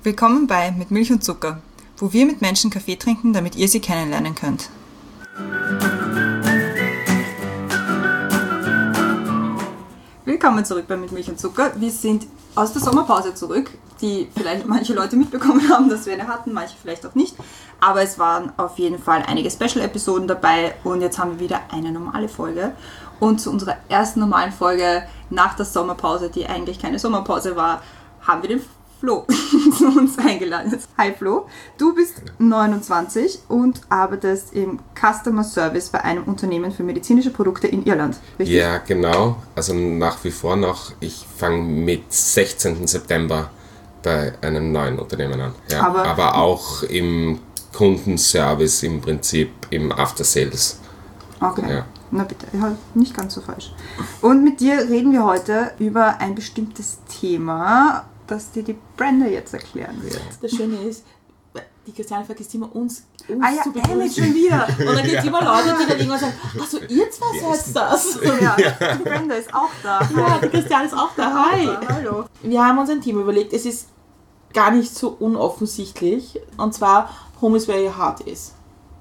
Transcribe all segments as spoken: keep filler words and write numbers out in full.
Willkommen bei Mit Milch und Zucker, wo wir mit Menschen Kaffee trinken, damit ihr sie kennenlernen könnt. Willkommen zurück bei Mit Milch und Zucker. Wir sind aus der Sommerpause zurück, die vielleicht manche Leute mitbekommen haben, dass wir eine hatten, manche vielleicht auch nicht. Aber es waren auf jeden Fall einige Special-Episoden dabei und jetzt haben wir wieder eine normale Folge. Und zu unserer ersten normalen Folge nach der Sommerpause, die eigentlich keine Sommerpause war, haben wir den Flo zu uns eingeladen. Hi Flo, du bist neunundzwanzig und arbeitest im Customer Service bei einem Unternehmen für medizinische Produkte in Irland, richtig? Ja, genau. Also nach wie vor noch. Ich fange mit sechzehnten September bei einem neuen Unternehmen an. Ja, aber, aber auch im Kundenservice im Prinzip, im After Sales. Okay. Ja. Na bitte, ja, nicht ganz so falsch. Und mit dir reden wir heute über ein bestimmtes Thema, das dir die Brenda jetzt erklären wird. Das Schöne ist, die Christiane vergisst immer uns, uns ah ja, zu begrüßen. schon wieder. Und dann gibt es ja. immer Leute, die dann irgendwann sagen, achso, ihr zwei seid das. Ja, die Brenda ist auch da. Ja, die Christiane ist auch da. Hi. Hallo. Wir haben uns ein Thema überlegt, es ist gar nicht so unoffensichtlich. Und zwar, Home is where your heart is.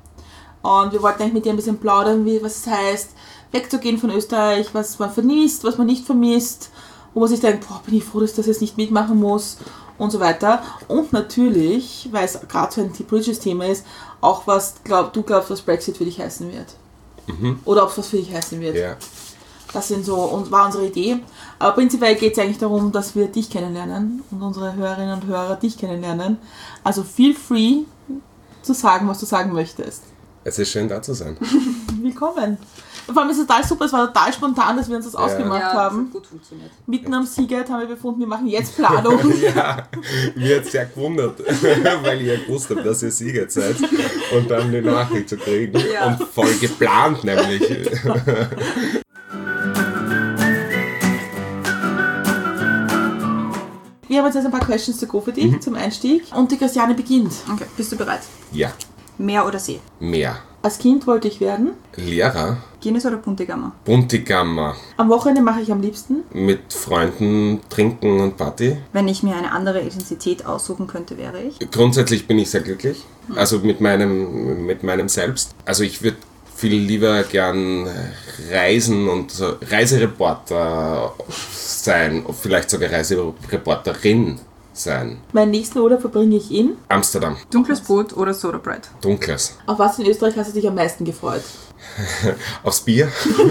Und wir wollten eigentlich mit dir ein bisschen plaudern, wie, was es heißt, wegzugehen von Österreich, was man vermisst, was man nicht vermisst, wo man sich denkt, boah, bin ich froh, dass ich das jetzt nicht mitmachen muss und so weiter. Und natürlich, weil es gerade so ein politisches Thema ist, auch was glaub, du glaubst, was Brexit für dich heißen wird. Mhm. Oder ob es was für dich heißen wird. Ja. Das sind so, und war unsere Idee. Aber prinzipiell geht es eigentlich darum, dass wir dich kennenlernen und unsere Hörerinnen und Hörer dich kennenlernen. Also feel free zu sagen, was du sagen möchtest. Es ist schön, da zu sein. Willkommen. Vor allem ist es total super, es war total spontan, dass wir uns das ja. ausgemacht ja, haben. das hat gut funktioniert. Mitten am Seagate haben wir befunden, wir machen jetzt Planung. Ja, mir hat es sehr gewundert, weil ich ja gewusst habe, dass ihr Seagate seid. Und dann die Nachricht zu kriegen. Ja. Und voll geplant nämlich. Wir haben jetzt also ein paar Questions to go für dich mhm. zum Einstieg. Und die Christiane beginnt. Okay, bist du bereit? Ja. Meer oder See? Meer. Als Kind wollte ich werden? Lehrer. Guinness oder Buntigammer? Buntigammer. Am Wochenende mache ich am liebsten? Mit Freunden trinken und Party. Wenn ich mir eine andere Identität aussuchen könnte, wäre ich? Grundsätzlich bin ich sehr glücklich. Also mit meinem, mit meinem Selbst. Also ich würde viel lieber gern reisen und so Reisereporter sein. Vielleicht sogar Reisereporterin sein. Meinen nächsten Urlaub verbringe ich in? Amsterdam. Dunkles Brot oder Soda Bread? Dunkles. Auf was in Österreich hast du dich am meisten gefreut? Aufs Bier.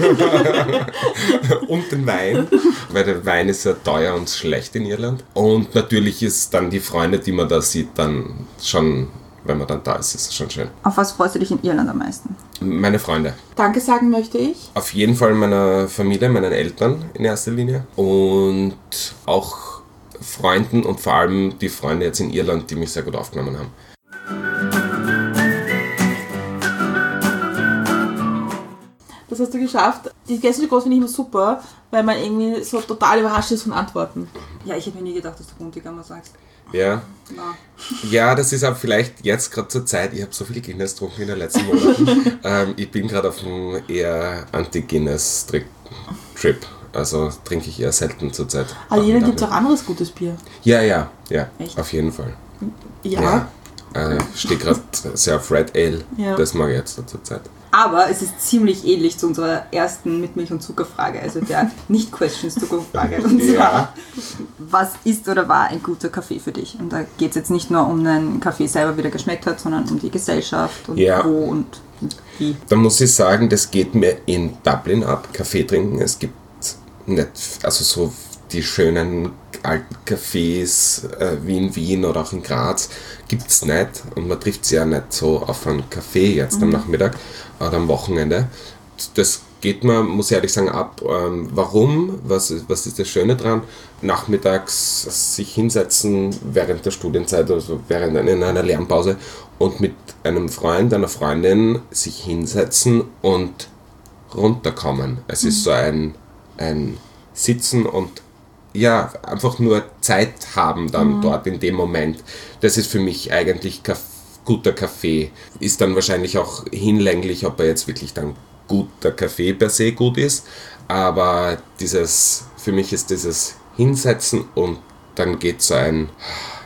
Und den Wein. Weil der Wein ist sehr teuer und schlecht in Irland. Und natürlich ist dann die Freunde, die man da sieht, dann schon, wenn man dann da ist, ist es schon schön. Auf was freust du dich in Irland am meisten? Meine Freunde. Danke sagen möchte ich. Auf jeden Fall meiner Familie, meinen Eltern in erster Linie. Und auch Freunden und vor allem die Freunde jetzt in Irland, die mich sehr gut aufgenommen haben. Das hast du geschafft. Die Gäste finde ich immer super, weil man irgendwie so total überrascht ist von Antworten. Ja, ich habe mir nie gedacht, dass du Buntigammer sagst. Ja. Na. Ja, das ist auch vielleicht jetzt gerade zur Zeit, ich habe so viel Guinness getrunken in den letzten Monaten. ähm, ich bin gerade auf einem eher Anti-Guinness-Trip. Also trinke ich eher selten zur Zeit. Aber jeder gibt es auch anderes gutes Bier. Ja, ja, ja. Echt? Auf jeden Fall. Ja. ja. Äh, ich stehe gerade sehr auf Red Ale. Ja. Das mag ich jetzt zur Zeit. Aber es ist ziemlich ähnlich zu unserer ersten Mit Milch und Zucker Frage, also der Nicht-Questions-to-Go-Frage. Und zwar, ja. was ist oder war ein guter Kaffee für dich? Und da geht es jetzt nicht nur um den Kaffee selber, wie der geschmeckt hat, sondern um die Gesellschaft und ja. wo und wie. Da muss ich sagen, das geht mir in Dublin ab, Kaffee trinken. Es gibt nicht, also so die schönen alten Cafés äh, wie in Wien oder auch in Graz gibt es nicht und man trifft sie ja nicht so auf einen Kaffee jetzt mhm. am Nachmittag oder am Wochenende. Das geht mir, muss ich ehrlich sagen, ab. Ähm, warum? Was, was ist das Schöne dran? Nachmittags sich hinsetzen während der Studienzeit oder so, während in einer Lernpause und mit einem Freund, einer Freundin sich hinsetzen und runterkommen. Es mhm. ist so ein ein Sitzen und ja, einfach nur Zeit haben dann mhm. dort in dem Moment. Das ist für mich eigentlich Kaff- guter Kaffee. Ist dann wahrscheinlich auch hinlänglich, ob er jetzt wirklich dann guter Kaffee per se gut ist, aber dieses, für mich ist dieses Hinsetzen und dann geht so ein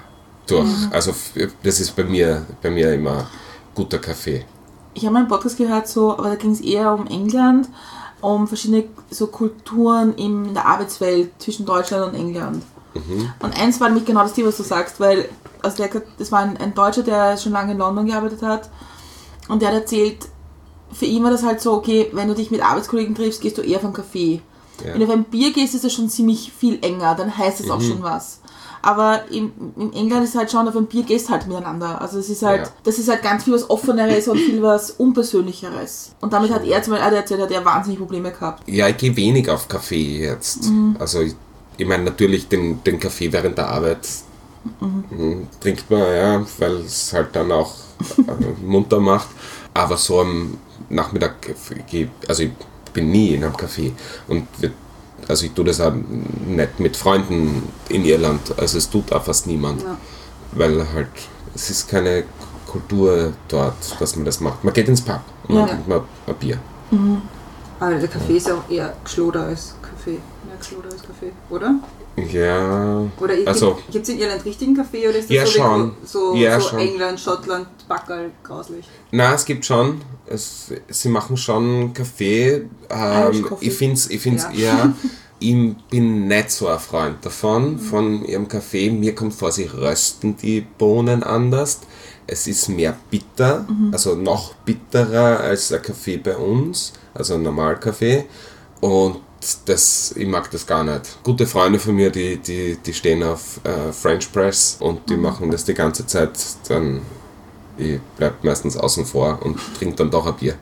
durch. Also das ist bei mir, bei mir immer guter Kaffee. Ich habe mal einen Podcast gehört, so, aber da ging es eher um England, um verschiedene so Kulturen in der Arbeitswelt zwischen Deutschland und England. Mhm. Und eins war nämlich genau das Thema, was du sagst, weil also der, das war ein, ein Deutscher, der schon lange in London gearbeitet hat und der hat erzählt, für ihn war das halt so, okay, wenn du dich mit Arbeitskollegen triffst, gehst du eher auf einen Kaffee. Ja. Wenn du auf ein Bier gehst, ist das schon ziemlich viel enger, dann heißt es mhm. auch schon was. Aber in, in England ist halt schon, auf ein Bier gehst halt miteinander. Also es ist halt, ja. das ist halt ganz viel was Offeneres und viel was Unpersönlicheres. Und damit hat er zum Beispiel erzählt, hat er wahnsinnig Probleme gehabt. Ja, ich gehe wenig auf Kaffee jetzt. Mhm. Also ich, ich meine natürlich den, den Kaffee während der Arbeit mhm. trinkt man, ja, weil es halt dann auch munter macht. Aber so am Nachmittag, also ich bin nie in einem Café. Und wir, also ich tue das auch nicht mit Freunden in Irland. Also es tut auch fast niemand. Ja. Weil halt, es ist keine Kultur dort, dass man das macht. Man geht ins Pub und ja. dann trinkt man ein Bier. Mhm. Aber der Kaffee ist ja auch eher geschloder als Kaffee. Mehr geschloder als Kaffee, oder? Ja. Oder also, gibt es in Irland richtigen Kaffee oder ist das ja, so, schon. so, ja, so schon. England, Schottland, Backerl, grauslich? Nein, es gibt schon. Es, sie machen schon Kaffee. Ähm, ich finde es ich find's ja. eher, ich bin nicht so ein Freund davon, mhm. von ihrem Kaffee. Mir kommt vor, sie rösten die Bohnen anders. Es ist mehr bitter, mhm. also noch bitterer als ein Kaffee bei uns, also ein Normalkaffee. Und das, ich mag das gar nicht. Gute Freunde von mir, die, die, die stehen auf äh, French Press und die mhm. machen das die ganze Zeit. Dann ich bleib meistens außen vor und trinke dann doch ein Bier.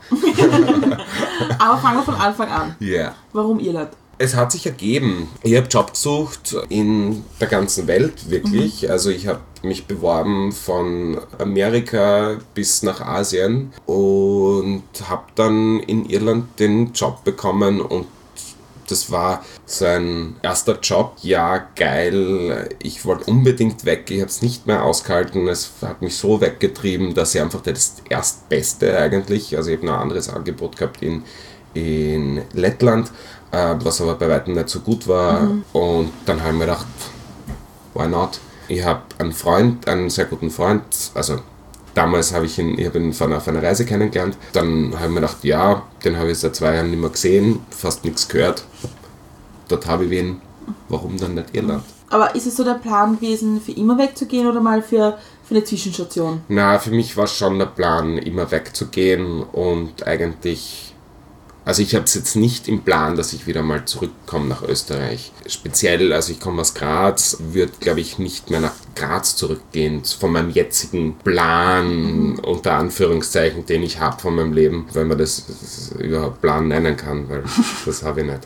Aber fangen wir von Anfang an. Ja. Yeah. Warum Irland? Es hat sich ergeben. Ich habe Job gesucht in der ganzen Welt, wirklich. Mhm. Also ich habe mich beworben von Amerika bis nach Asien und habe dann in Irland den Job bekommen und das war sein erster Job. Ja, geil. Ich wollte unbedingt weg. Ich habe es nicht mehr ausgehalten. Es hat mich so weggetrieben, dass ich einfach das Erstbeste eigentlich, also ich habe noch ein anderes Angebot gehabt in, in Lettland, äh, was aber bei weitem nicht so gut war. Mhm. Und dann habe ich mir gedacht, why not? Ich habe einen Freund, einen sehr guten Freund, also damals habe ich ihn, ich habe ihn von auf einer Reise kennengelernt. Dann habe ich mir gedacht, ja, den habe ich seit zwei Jahren nicht mehr gesehen, fast nichts gehört. Dort habe ich ihn, warum dann nicht Irland? Aber ist es so der Plan gewesen, für immer wegzugehen oder mal für, für eine Zwischenstation? Na, für mich war schon der Plan, immer wegzugehen und eigentlich... Also ich habe es jetzt nicht im Plan, dass ich wieder mal zurückkomme nach Österreich. Speziell, also ich komme aus Graz, würde, glaube ich, nicht mehr nach Graz zurückgehen, von meinem jetzigen Plan, unter Anführungszeichen, den ich habe von meinem Leben, wenn man das, das überhaupt Plan nennen kann, weil das habe ich nicht.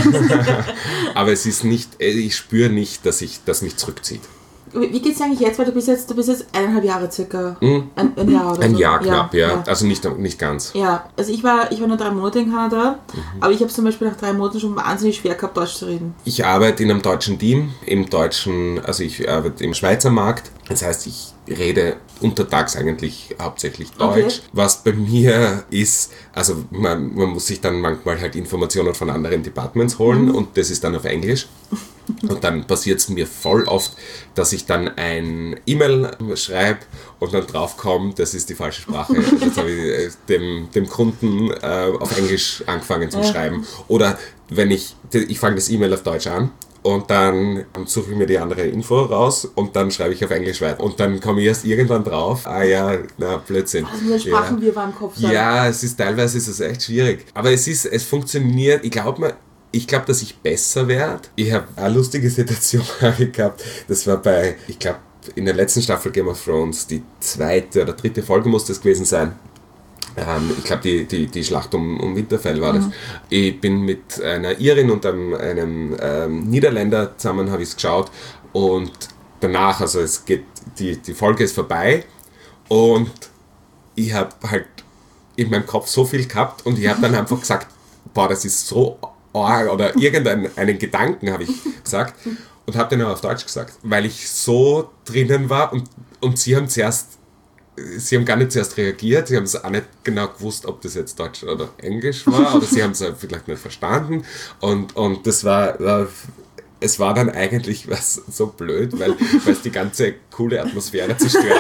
Aber es ist nicht, ich spüre nicht, dass ich das mich zurückzieht. Wie geht es eigentlich jetzt? Weil du bist jetzt, du bist jetzt eineinhalb Jahre circa. Mhm. Ein, ein Jahr oder Ein so. Jahr knapp, ja. ja. Also nicht, nicht ganz. Ja, also ich war, ich war nur drei Monate in Kanada, mhm. aber ich habe zum Beispiel nach drei Monaten schon wahnsinnig schwer gehabt, Deutsch zu reden. Ich arbeite in einem deutschen Team, im deutschen, also ich arbeite im Schweizer Markt. Das heißt, ich rede untertags eigentlich hauptsächlich Deutsch. Okay. Was bei mir ist, also man, man muss sich dann manchmal halt Informationen von anderen Departments holen mhm. und das ist dann auf Englisch. Und dann passiert es mir voll oft, dass ich dann ein E-Mail schreibe und dann draufkomme, das ist die falsche Sprache. Jetzt habe ich dem, dem Kunden äh, auf Englisch angefangen zu ja. schreiben. Oder wenn ich, ich fange das E-Mail auf Deutsch an und dann suche ich mir die andere Info raus und dann schreibe ich auf Englisch weiter. Und dann komme ich erst irgendwann drauf, ah ja, na, Blödsinn. Also nur Sprachen, wir waren im Kopf. Sein. Ja, es ist teilweise ist es echt schwierig. Aber es ist, es funktioniert, ich glaube mal, Ich glaube, dass ich besser werde. Ich habe eine lustige Situation gehabt. Das war bei, ich glaube, in der letzten Staffel Game of Thrones, die zweite oder dritte Folge muss das gewesen sein. Ähm, ich glaube, die, die, die Schlacht um, um Winterfell war das. Mhm. Ich bin mit einer Irin und einem, einem ähm, Niederländer zusammen, habe ich es geschaut. Und danach, also es geht, die, die Folge ist vorbei. Und ich habe halt in meinem Kopf so viel gehabt und ich habe dann einfach gesagt, boah, das ist so... oder irgendeinen einen Gedanken, habe ich gesagt, und habe den auch auf Deutsch gesagt, weil ich so drinnen war und, und sie haben zuerst, sie haben gar nicht zuerst reagiert, sie haben es auch nicht genau gewusst, ob das jetzt Deutsch oder Englisch war, oder sie haben es vielleicht nicht verstanden und, und das war, war es war dann eigentlich was so blöd, weil es die ganze coole Atmosphäre zerstört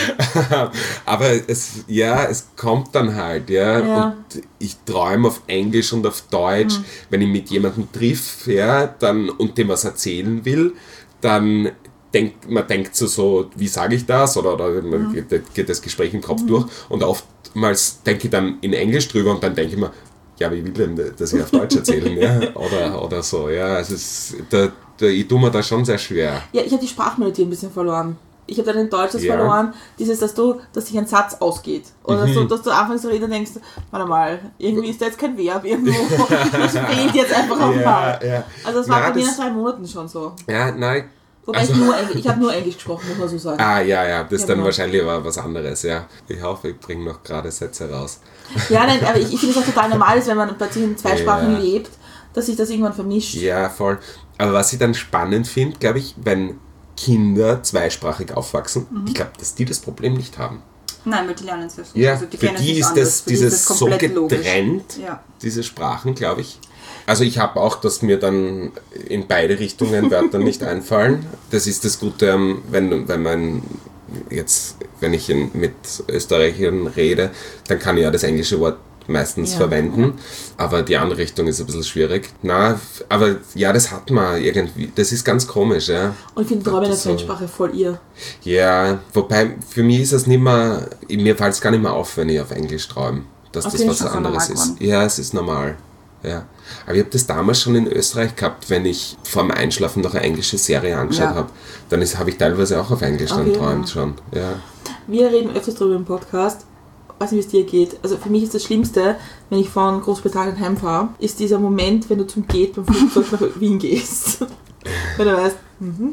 hat. Aber es, ja, es kommt dann halt, ja. Ja. Und ich träume auf Englisch und auf Deutsch, mhm. wenn ich mit jemandem triff, ja, dann, und dem was erzählen will, dann denkt man denkt so, so wie sage ich das? Oder, oder man mhm. geht, geht das Gespräch im Kopf mhm. durch. Und oftmals denke ich dann in Englisch drüber und dann denke ich mir, ja, wie will denn das ich auf Deutsch erzählen? Ja? Oder, oder so, ja. Also es, da, da, ich tue mir da schon sehr schwer. Ja, ich habe die Sprachmelodie ein bisschen verloren. Ich habe dann in Deutsch das ja. verloren, dieses, dass du, dass sich ein Satz ausgeht. Oder mhm. so, dass du anfängst zu reden und denkst, warte mal, irgendwie ist da jetzt kein Verb irgendwo. Das fehlt jetzt einfach auch ja, mal. Ja. Also das war Na, bei mir nach drei Monaten schon so. Ja, nein. Wobei also, ich nur Englisch, ich habe nur Englisch gesprochen, muss man so sagen. Ah, ja, ja, das ist dann genau. wahrscheinlich was anderes, ja. Ich hoffe, ich bringe noch gerade Sätze raus. Ja, nein, aber ich, ich finde es auch total normal, wenn man plötzlich in zwei Sprachen ja. lebt, dass sich das irgendwann vermischt. Ja, voll. Aber was ich dann spannend finde, glaube ich, wenn Kinder zweisprachig aufwachsen, mhm. ich glaube, dass die das Problem nicht haben. Nein, weil die lernen es ja so. Ja, also die für die ist das, für dieses ist das so getrennt, ja. diese Sprachen, glaube ich. Also ich habe auch, dass mir dann in beide Richtungen Wörter nicht einfallen. Das ist das Gute, wenn, wenn man jetzt, wenn ich in, mit Österreichern rede, dann kann ich ja das englische Wort meistens ja. verwenden, aber die andere Richtung ist ein bisschen schwierig. Na, aber ja, das hat man irgendwie, das ist ganz komisch, ja. Und ich finde Träume in der Fremdsprache voll ihr. Ja, wobei für mich ist das nicht mehr, mir fällt es gar nicht mehr auf, wenn ich auf Englisch träume, dass okay, das was anderes ist. Ja, es ist normal. Ja. Aber ich habe das damals schon in Österreich gehabt, wenn ich vor dem Einschlafen noch eine englische Serie angeschaut ja. habe, dann habe ich teilweise auch auf Englisch okay, dann träumt ja. schon. Ja. Wir reden öfters darüber im Podcast, weiß nicht, wie es dir geht. Also für mich ist das Schlimmste, wenn ich von Großbritannien heimfahre, ist dieser Moment, wenn du zum Gate beim Flugzeug nach Wien gehst. Wenn du weißt, mhm.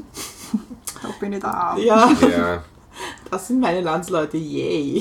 Da bin ich da. Ja. ja. Das sind meine Landsleute, yay.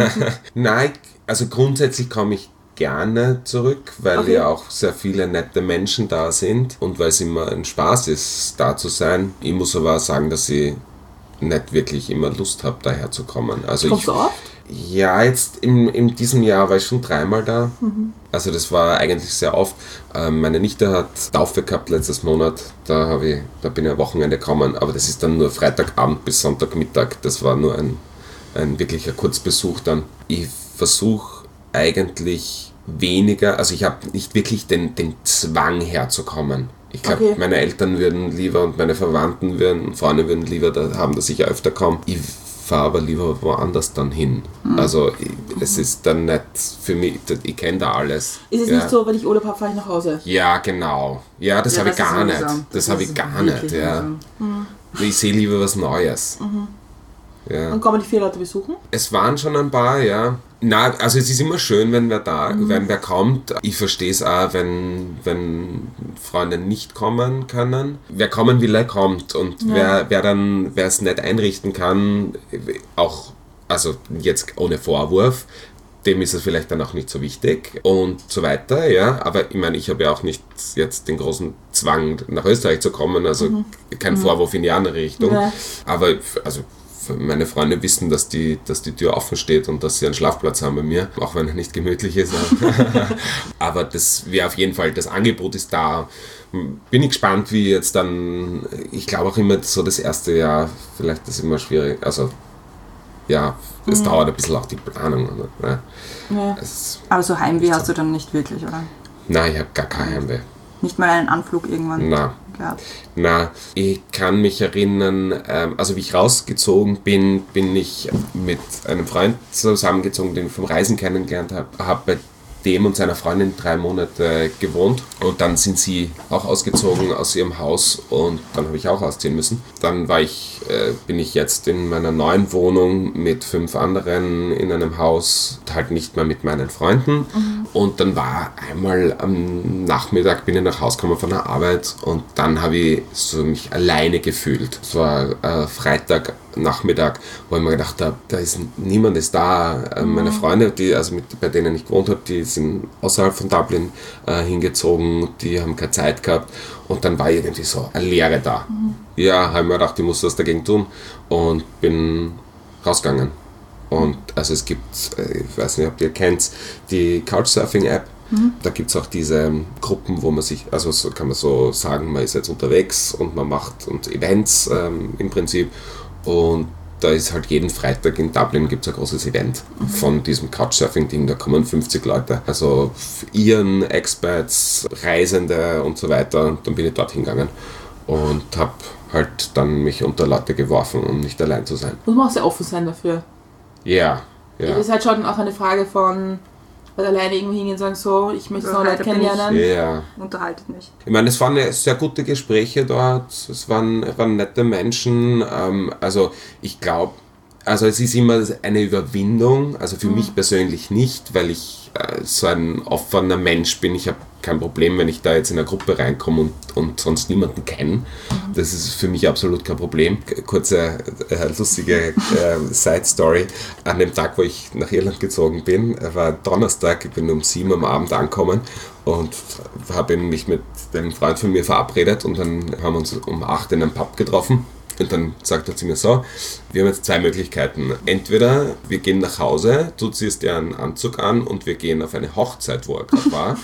Nein, also grundsätzlich komme ich gerne zurück, weil okay. ja auch sehr viele nette Menschen da sind und weil es immer ein Spaß ist, da zu sein. Ich muss aber auch sagen, dass ich nicht wirklich immer Lust habe, daher zu kommen. Also Kommst ich, du oft? Ja, jetzt in, in diesem Jahr war ich schon dreimal da. Mhm. Also das war eigentlich sehr oft. Ähm, meine Nichte hat Taufe gehabt letztes Monat. Da, hab ich, da bin ich am Wochenende gekommen. Aber das ist dann nur Freitagabend bis Sonntagmittag. Das war nur ein, ein wirklicher Kurzbesuch dann. Ich versuche eigentlich weniger, also ich habe nicht wirklich den, den Zwang herzukommen. Ich glaube, okay. meine Eltern würden lieber und meine Verwandten würden, Freunde würden lieber da haben, dass ich öfter komme. Ich fahre aber lieber woanders dann hin. Mhm. Also ich, es ist dann nicht für mich, ich kenne da alles. Ist es ja. nicht so, wenn ich Urlaub habe, fahre ich nach Hause? Ja, genau. Ja, das ja, habe ich gar nicht. Das, das habe ich gar nicht. Ja. Mhm. Ich sehe lieber was Neues. Mhm. Ja. Und kommen die vier Leute besuchen? Es waren schon ein paar, ja. Na, also es ist immer schön, wenn wer da, mhm. wenn wer kommt. Ich verstehe es auch, wenn, wenn Freunde nicht kommen können. Wer kommen will, er kommt. Und ja. wer, wer dann, wer es nicht einrichten kann, auch, also jetzt ohne Vorwurf, dem ist es vielleicht dann auch nicht so wichtig und so weiter, ja. Aber ich meine, ich habe ja auch nicht jetzt den großen Zwang, nach Österreich zu kommen, also mhm. kein mhm. Vorwurf in die andere Richtung. Ja. Aber, also meine Freunde wissen, dass die, dass die Tür offen steht und dass sie einen Schlafplatz haben bei mir, auch wenn er nicht gemütlich ist. Aber das wäre auf jeden Fall, das Angebot ist da. Bin ich gespannt, wie jetzt dann, ich glaube auch immer so das erste Jahr, vielleicht ist es immer schwierig, also ja, es mhm. dauert ein bisschen auch die Planung. Ne? Ja. Es, Aber so Heimweh hast du dann nicht wirklich, oder? Nein, ich habe gar kein Heimweh. Nicht mal einen Anflug irgendwann? Nein. Na, ich kann mich erinnern, ähm, also wie ich rausgezogen bin, bin ich mit einem Freund zusammengezogen, den ich vom Reisen kennengelernt habe, habe bei dem und seiner Freundin drei Monate gewohnt und dann sind sie auch ausgezogen aus ihrem Haus und dann habe ich auch ausziehen müssen. Dann war ich, äh, bin ich jetzt in meiner neuen Wohnung mit fünf anderen in einem Haus, halt nicht mehr mit meinen Freunden. Mhm. Und dann war einmal am Nachmittag, bin ich nach Hause gekommen von der Arbeit und dann habe ich so mich alleine gefühlt. Es war äh, Freitagnachmittag, wo ich mir gedacht habe, da ist niemand ist da. Äh, mhm. Meine Freunde, die, also mit, bei denen ich gewohnt habe, die sind außerhalb von Dublin äh, hingezogen, die haben keine Zeit gehabt und dann war irgendwie so eine Leere da. Mhm. Ja, habe ich mir gedacht, ich muss was dagegen tun und bin rausgegangen. Und also es gibt, ich weiß nicht, ob ihr kennt, die Couchsurfing-App. Mhm. Da gibt es auch diese Gruppen, wo man sich, also so kann man so sagen, man ist jetzt unterwegs und man macht und Events ähm, im Prinzip. Und da ist halt jeden Freitag in Dublin gibt es ein großes Event mhm. von diesem Couchsurfing-Ding. Da kommen fünfzig Leute. Also Iren, Expats, Reisende und so weiter. Und dann bin ich dort hingegangen und habe halt dann mich unter Leute geworfen, um nicht allein zu sein. Muss man auch sehr offen sein dafür. Ja, ja. Das ist halt schon auch eine Frage von, weil alleine irgendwo hingehen und sagen, so, ich möchte noch Leute kennenlernen. Ja. Unterhaltet mich. Ich meine, es waren sehr gute Gespräche dort, es waren, waren nette Menschen, ähm, also ich glaube, also es ist immer eine Überwindung, also für mhm. mich persönlich nicht, weil ich äh, so ein offener Mensch bin. Ich habe kein Problem, wenn ich da jetzt in eine Gruppe reinkomme und, und sonst niemanden kenne. Mhm. Das ist für mich absolut kein Problem. Kurze, äh, lustige äh, Side-Story. An dem Tag, wo ich nach Irland gezogen bin, war Donnerstag, ich bin um sieben am Abend angekommen und habe mich mit einem Freund von mir verabredet und dann haben wir uns um acht in einem Pub getroffen. Und dann sagt er zu mir so, wir haben jetzt zwei Möglichkeiten. Entweder wir gehen nach Hause, du ziehst dir einen Anzug an und wir gehen auf eine Hochzeit, wo er gerade war.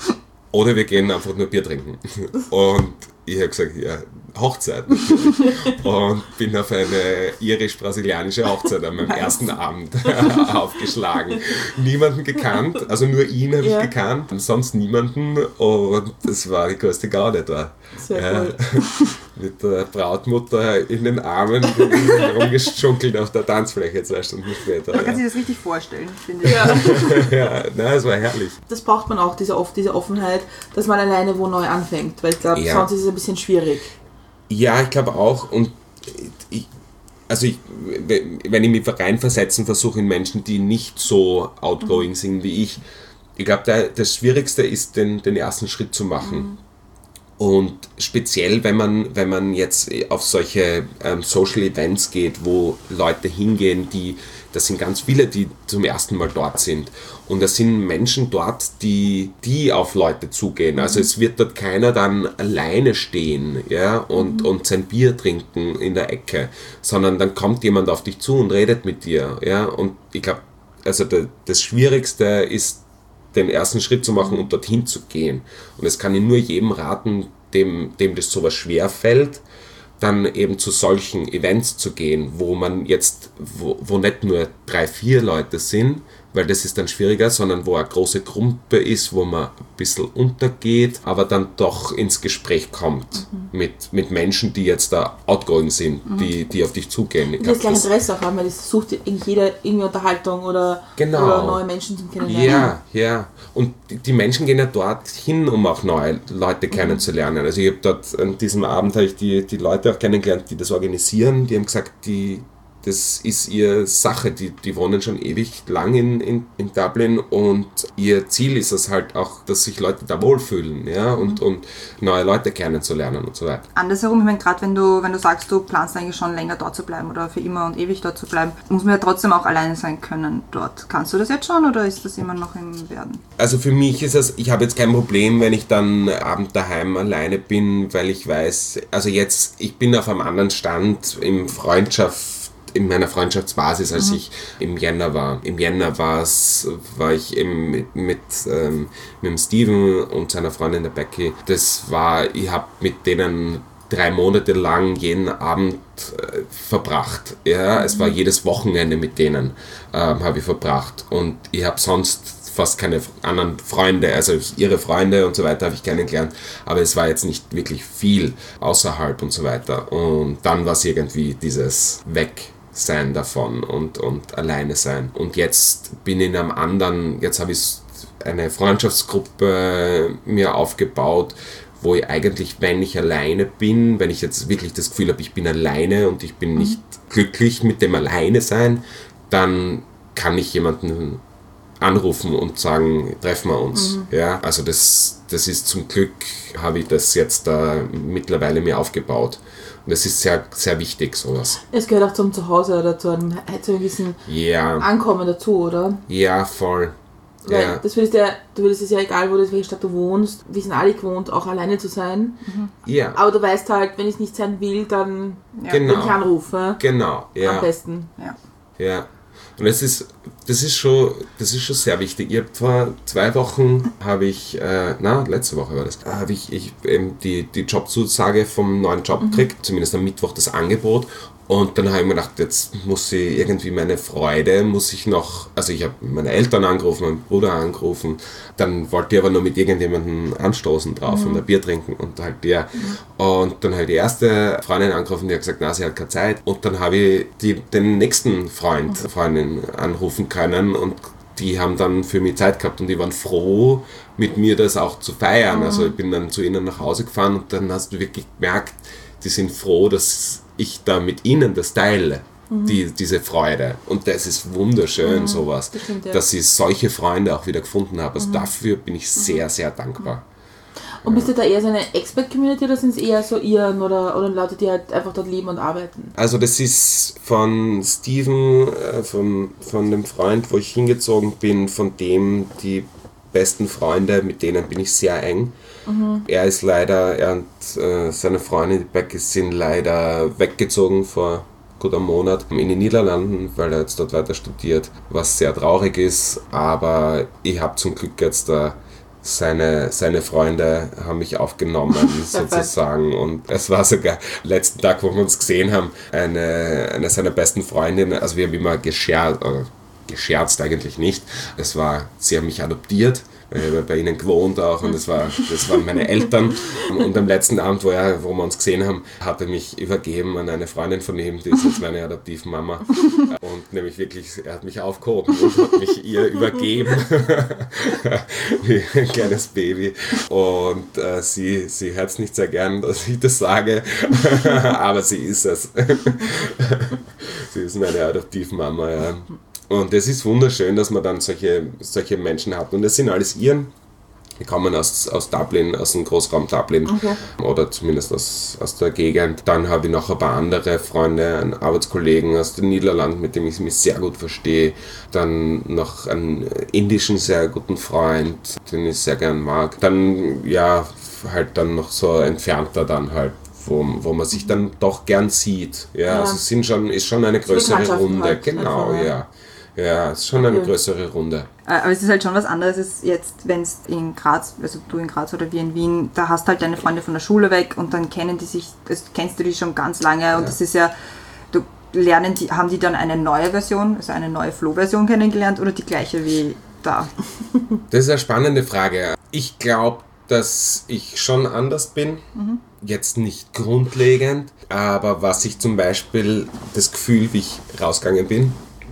Oder wir gehen einfach nur Bier trinken. Und ich habe gesagt, ja, Hochzeit natürlich. Und bin auf eine irisch-brasilianische Hochzeit an meinem ersten Abend aufgeschlagen. Niemanden gekannt, also nur ihn habe ja. ich gekannt, sonst niemanden. Und es war die größte Gaude da. Sehr ja. cool. Mit der Brautmutter in den Armen rumgeschunkelt auf der Tanzfläche zwei Stunden später. Man kann ja. sich das richtig vorstellen, finde ich. Ja. ja, nein, es war herrlich. Das braucht man auch, diese, diese Offenheit, dass man alleine wo neu anfängt, weil ich glaube, ja. sonst ist es ein bisschen schwierig. Ja, ich glaube auch. Und ich, also ich, wenn ich mich reinversetzen versuche in Menschen, die nicht so outgoing mhm. sind wie ich, ich glaube, das Schwierigste ist, den, den ersten Schritt zu machen. Mhm. Und speziell, wenn man, wenn man jetzt auf solche ähm, Social Events geht, wo Leute hingehen, die, das sind ganz viele, die zum ersten Mal dort sind. Und das sind Menschen dort, die, die auf Leute zugehen. Also es wird dort keiner dann alleine stehen, ja, und, mhm. und sein Bier trinken in der Ecke, sondern dann kommt jemand auf dich zu und redet mit dir, ja. Und ich glaube, also der, das Schwierigste ist, den ersten Schritt zu machen und dorthin zu gehen. Und es kann ich nur jedem raten, dem, dem das sowas schwer fällt, dann eben zu solchen Events zu gehen, wo man jetzt, wo, wo nicht nur drei, vier Leute sind, weil das ist dann schwieriger, sondern wo eine große Gruppe ist, wo man ein bisschen untergeht, aber dann doch ins Gespräch kommt mhm. mit, mit Menschen, die jetzt da outgoing sind, mhm. die, die auf dich zugehen. Die das gleiche Interesse auch haben, weil das sucht jeder irgendwie Unterhaltung oder, genau. oder neue Menschen zum Kennenlernen. Ja, ja. Und die, die Menschen gehen ja dorthin, um auch neue Leute mhm. kennenzulernen. Also ich habe dort an diesem Abend habe ich die, die Leute auch kennengelernt, die das organisieren, die haben gesagt, die das ist ihre Sache, die, die wohnen schon ewig lang in, in, in Dublin und ihr Ziel ist es halt auch, dass sich Leute da wohlfühlen, ja, und, mhm. und neue Leute kennenzulernen und so weiter. Andersherum, ich meine, gerade wenn du, wenn du sagst, du planst eigentlich schon länger dort zu bleiben oder für immer und ewig dort zu bleiben, muss man ja trotzdem auch alleine sein können dort. Kannst du das jetzt schon oder ist das immer noch im Werden? Also für mich ist es, ich habe jetzt kein Problem, wenn ich dann abend daheim alleine bin, weil ich weiß, also jetzt, ich bin auf einem anderen Stand im Freundschaft, in meiner Freundschaftsbasis, als mhm. ich im Jänner war. Im Jänner war's, war ich eben mit, mit, ähm, mit dem Steven und seiner Freundin der Becky. Das war, ich habe mit denen drei Monate lang jeden Abend äh, verbracht. Ja, mhm. Es war jedes Wochenende mit denen ähm, habe ich verbracht. Und ich habe sonst fast keine anderen Freunde, also ihre Freunde und so weiter habe ich kennengelernt, aber es war jetzt nicht wirklich viel außerhalb und so weiter. Und dann war es irgendwie dieses Weg sein davon und, und alleine sein. Und jetzt bin ich in einem anderen, jetzt habe ich eine Freundschaftsgruppe mir aufgebaut, wo ich eigentlich, wenn ich alleine bin, wenn ich jetzt wirklich das Gefühl habe, ich bin alleine und ich bin mhm. nicht glücklich mit dem Alleine sein, dann kann ich jemanden anrufen und sagen, treffen wir uns. Mhm. Ja, also das, das ist zum Glück, habe ich das jetzt da mittlerweile mir aufgebaut. Und das ist sehr, sehr wichtig, sowas. Es gehört auch zum Zuhause oder zu einem, zu einem gewissen ja. Ankommen dazu, oder? Ja, voll. Weil ja. das würdest ja, du würdest es ja egal, wo du, welche Stadt du wohnst, wir sind alle gewohnt, auch alleine zu sein. Mhm. Ja. Aber du weißt halt, wenn ich es nicht sein will, dann ja. genau. will ich anrufen. Genau, ja. Am besten. Ja. Ja. Und es ist, das ist schon, das ist schon sehr wichtig. Ich hab vor zwei Wochen habe ich, äh, na, letzte Woche war das, habe ich, ich eben die, die Jobzusage vom neuen Job mhm. gekriegt, zumindest am Mittwoch das Angebot. Und dann habe ich mir gedacht, jetzt muss ich irgendwie meine Freude, muss ich noch, also ich habe meine Eltern angerufen, meinen Bruder angerufen, dann wollte ich aber nur mit irgendjemandem anstoßen drauf mhm. und ein Bier trinken und halt der. Mhm. Und dann habe ich die erste Freundin angerufen, die hat gesagt, na, sie hat keine Zeit. Und dann habe ich die, den nächsten Freund, mhm. Freundin anrufen können und die haben dann für mich Zeit gehabt und die waren froh, mit mir das auch zu feiern. Mhm. Also ich bin dann zu ihnen nach Hause gefahren und dann hast du wirklich gemerkt, die sind froh, dass ich da mit ihnen das teile, mhm. die, diese Freude. Und das ist wunderschön, mhm. sowas, das stimmt, ja. dass ich solche Freunde auch wieder gefunden habe. Also mhm. dafür bin ich sehr, sehr dankbar. Und bist du da eher so eine Expat-Community oder sind es eher so Iren oder, oder Leute, die halt einfach dort leben und arbeiten? Also das ist von Steven, äh, von, von dem Freund, wo ich hingezogen bin, von dem die besten Freunde, mit denen bin ich sehr eng. Mhm. Er ist leider, er und äh, seine Freundin, die Becky, sind leider weggezogen vor gut einem Monat in den Niederlanden, weil er jetzt dort weiter studiert, was sehr traurig ist, aber ich habe zum Glück jetzt da seine, seine Freunde haben mich aufgenommen sozusagen und es war sogar letzten Tag, wo wir uns gesehen haben, eine, eine seiner besten Freundinnen, also wir haben immer gescherzt, äh, gescherzt eigentlich nicht, es war, sie haben mich adoptiert. Ich habe bei ihnen gewohnt auch und das, war, das waren meine Eltern. Und am letzten Abend, wo, er, wo wir uns gesehen haben, hat er mich übergeben an eine Freundin von ihm, die ist jetzt meine Adoptivmama. Und nämlich wirklich, er hat mich aufgehoben und hat mich ihr übergeben. Wie ein kleines Baby. Und äh, sie, sie hört es nicht sehr gern, dass ich das sage, aber sie ist es. Sie ist meine Adoptivmama, ja. Und es ist wunderschön, dass man dann solche, solche Menschen hat. Und das sind alles Iren. Die kommen aus, aus Dublin, aus dem Großraum Dublin. Okay. Oder zumindest aus, aus der Gegend. Dann habe ich noch ein paar andere Freunde, einen Arbeitskollegen aus den Niederlanden, mit dem ich mich sehr gut verstehe. Dann noch einen indischen sehr guten Freund, den ich sehr gern mag. Dann, ja, halt dann noch so entfernter dann halt. Wo, wo man sich dann doch gern sieht. Ja, ja. Also es sind schon, ist schon eine größere Runde. Halt. Genau, einfach, ja. Ja, es ist schon eine größere Runde. Aber es ist halt schon was anderes, ist jetzt, wenn es in Graz, also du in Graz oder wir in Wien, da hast halt deine Freunde von der Schule weg und dann kennen die sich, also kennst du die schon ganz lange und ja. das ist ja, du lernen die, haben die dann eine neue Version, also eine neue Flo-Version kennengelernt oder die gleiche wie da? Das ist eine spannende Frage. Ich glaube, dass ich schon anders bin. Mhm. Jetzt nicht grundlegend, aber was ich zum Beispiel, das Gefühl, wie ich rausgegangen bin,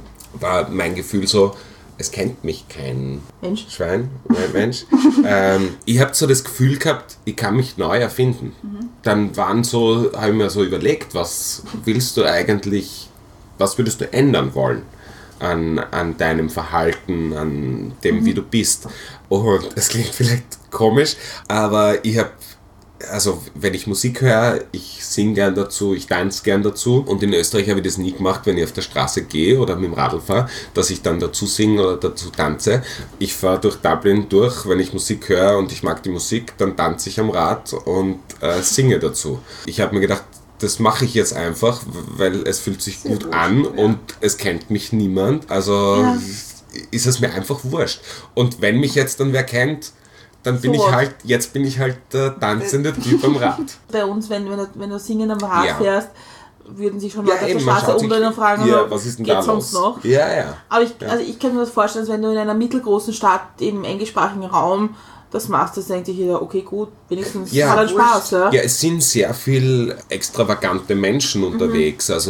war mein Gefühl so, es kennt mich kein Mensch. Schwein, kein Mensch. ähm, ich habe so das Gefühl gehabt, ich kann mich neu erfinden. Mhm. Dann waren so, habe ich mir so überlegt, was willst du eigentlich, was würdest du ändern wollen an, an deinem Verhalten, an dem, mhm. wie du bist. Und es klingt vielleicht komisch, aber ich habe Also wenn ich Musik höre, ich singe gern dazu, ich tanze gern dazu und in Österreich habe ich das nie gemacht, wenn ich auf der Straße gehe oder mit dem Radl fahre, dass ich dann dazu singe oder dazu tanze. Ich fahre durch Dublin durch, wenn ich Musik höre und ich mag die Musik, dann tanze ich am Rad und äh, singe dazu. Ich habe mir gedacht, das mache ich jetzt einfach, weil es fühlt sich gut, gut an ja. und es kennt mich niemand, also ja. ist es mir einfach wurscht. Und wenn mich jetzt dann wer kennt, dann bin so. ich halt, jetzt bin ich halt der tanzende Typ am Rad. Bei uns, wenn, wenn, du, wenn du singen am Rad ja. fährst, würden sich schon Leute ja, auf der Straße umdrehen und fragen, ja, was ist denn da sonst noch? Ja, ja. Aber ich, ja. also ich kann mir das vorstellen, dass wenn du in einer mittelgroßen Stadt im englischsprachigen Raum das machst, das denkt sich jeder, okay, gut, wenigstens ja, hat er Spaß. Ja? ja, es sind sehr viel extravagante Menschen unterwegs, mhm. also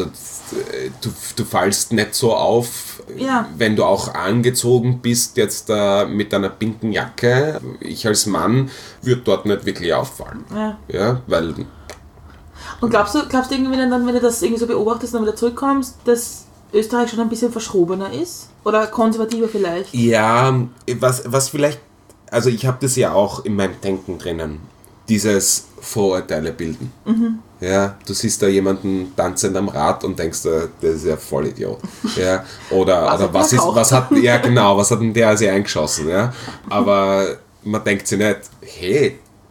du, du fallst nicht so auf, ja. wenn du auch angezogen bist, jetzt äh, mit einer pinken Jacke. Ich als Mann würde dort nicht wirklich auffallen. Ja. Ja, weil... Und glaubst du, glaubst du irgendwie, dann, wenn du das irgendwie so beobachtest und dann wieder zurückkommst, dass Österreich schon ein bisschen verschrobener ist? Oder konservativer vielleicht? Ja, was, was vielleicht... Also ich habe das ja auch in meinem Denken drinnen, dieses Vorurteile bilden. Mhm. Ja, du siehst da jemanden tanzend am Rad und denkst, der ist ja voll Idiot. Ja, oder was, oder was ist, was hat, ja genau, was hat denn der sich eingeschossen? Ja, aber man denkt sich nicht, hey,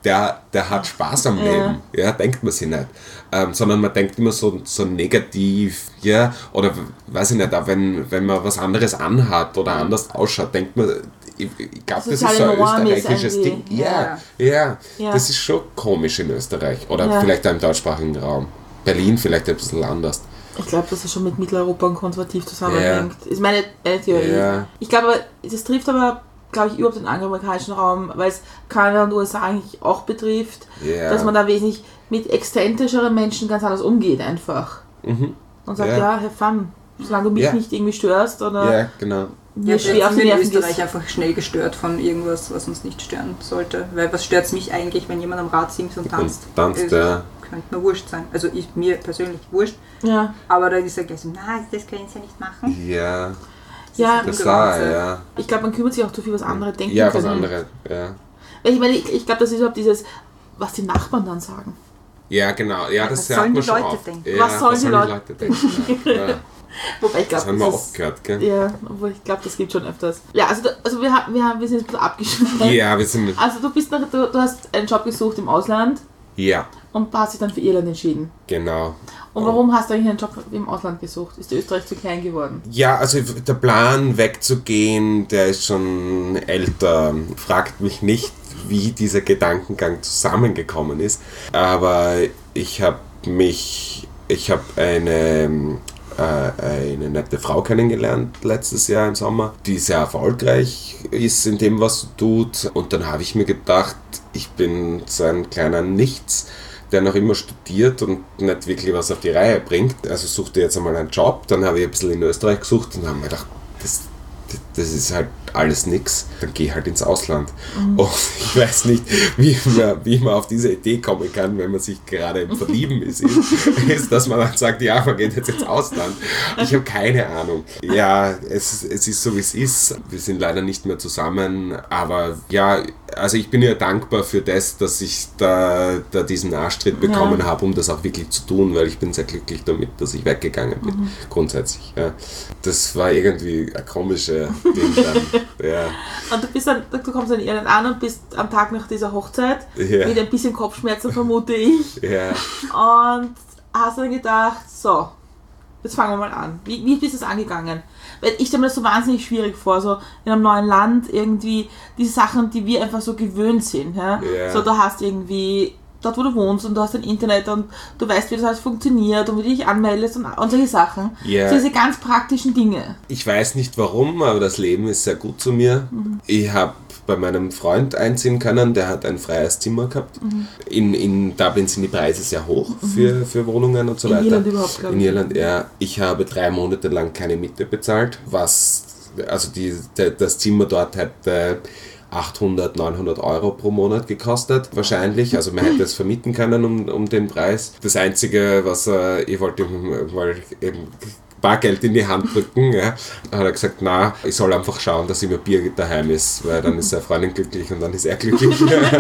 der, der hat Spaß am Ja. Leben. Ja, denkt man sich nicht. Ähm, sondern man denkt immer so, so negativ, ja, oder weiß ich nicht, auch wenn, wenn man was anderes anhat oder anders ausschaut, denkt man, ich, ich glaube, das ist so ein Soziale Norm ist österreichisches Ding. irgendwie- Ja, ja, Ja. das ist schon komisch in Österreich. Oder Ja. vielleicht auch im deutschsprachigen Raum. Berlin vielleicht ein bisschen anders. Ich glaube, dass es schon mit Mitteleuropa und konservativ zusammenhängt. Ist meine eine Theorie. Ja. Ich glaube, aber, das trifft aber, glaube ich, überhaupt den angloamerikanischen Raum, weil es Kanada und U S A eigentlich auch betrifft, Ja. dass man da wesentlich mit exzentrischeren Menschen ganz anders umgeht einfach. Mhm. Und sagt, Ja. ja, have fun. Solange du mich Ja. nicht irgendwie störst oder Ja, genau. mir Ja, schwer auf die in Nerven Österreich gehst. einfach schnell gestört von irgendwas, was uns nicht stören sollte. Weil was stört es mich eigentlich, wenn jemand am Rad singt und tanzt? Und tanzt, Also, ja. Könnte mir wurscht sein. Also ich, mir persönlich wurscht. Ja, Aber da ist er gleich so, nein, das können sie ja nicht machen. Ja, ja. das Ungewohnt war, sein. ja. Ich glaube, man kümmert sich auch zu viel, was andere denken Ja, können. was anderes, ja. Weil Ich meine, ich, ich glaube, das ist überhaupt dieses, was die Nachbarn dann sagen. Ja, genau. Ja, das Was hört sollen man die schon Leute oft. denken? Ja, Was sollen die Leute denken? Ja. Ja. Wobei ich Das glaube, haben wir das oft ist, gehört, gell? ja, obwohl ich glaube, das gibt schon öfters. Ja, also, da, also wir, haben, wir, haben, wir sind jetzt ein bisschen abgeschweift. Ja, wir sind. Also du bist nach, du, du hast einen Job gesucht im Ausland Ja, und hast dich dann für Irland entschieden. genau. Und warum hast du eigentlich einen Job im Ausland gesucht? Ist Österreich zu klein geworden? Ja, also der Plan wegzugehen, der ist schon älter. Fragt mich nicht, wie dieser Gedankengang zusammengekommen ist. Aber ich habe mich, ich habe eine, äh, eine nette Frau kennengelernt letztes Jahr im Sommer, die sehr erfolgreich ist in dem, was sie tut. Und dann habe ich mir gedacht, ich bin so ein kleiner Nichts, der noch immer studiert und nicht wirklich was auf die Reihe bringt. Also suchte jetzt einmal einen Job, dann habe ich ein bisschen in Österreich gesucht und habe mir gedacht, das, das ist halt alles nix, dann geh halt ins Ausland. Mhm. Und ich weiß nicht, wie man, wie man auf diese Idee kommen kann, wenn man sich gerade im Verlieben ist, ist, dass man dann sagt, ja, man geht jetzt ins Ausland. Ich habe keine Ahnung. Ja, es, es ist so, wie es ist. Wir sind leider nicht mehr zusammen, aber ja, also ich bin ja dankbar für das, dass ich da, da diesen Arschtritt bekommen Ja. habe, um das auch wirklich zu tun, weil ich bin sehr glücklich damit, dass ich weggegangen bin, mhm. grundsätzlich. Ja. Das war irgendwie ein komischer Ding dann. Ja. Und du bist dann, du kommst dann in Irland an und bist am Tag nach dieser Hochzeit Ja. mit ein bisschen Kopfschmerzen, vermute ich. Ja. Und hast dann gedacht, so, jetzt fangen wir mal an. Wie, wie bist du das angegangen? Weil ich stelle mir das so wahnsinnig schwierig vor, so in einem neuen Land irgendwie diese Sachen, die wir einfach so gewöhnt sind. Ja? Ja. So, du hast irgendwie dort, wo du wohnst und du hast ein Internet und du weißt, wie das alles funktioniert und wie du dich anmeldest und, und solche Sachen. Ja. So diese ganz praktischen Dinge. Ich weiß nicht warum, aber das Leben ist sehr gut zu mir. Mhm. Ich habe bei meinem Freund einziehen können, der hat ein freies Zimmer gehabt. Mhm. In, in Dublin sind die Preise sehr hoch mhm. für, für Wohnungen und so in weiter. In Irland überhaupt, glaube ich. ich. In Irland, ja. Ich habe drei Monate lang keine Miete bezahlt, was, also die, das Zimmer dort hätte achthundert, neunhundert Euro pro Monat gekostet, wahrscheinlich. Also man hätte es vermieten können um, um den Preis. Das Einzige, was äh, ich wollte ihm mal eben Bargeld in die Hand drücken, ja, hat er gesagt, na, ich soll einfach schauen, dass immer Bier daheim ist, weil dann ist seine Freundin glücklich und dann ist er glücklich.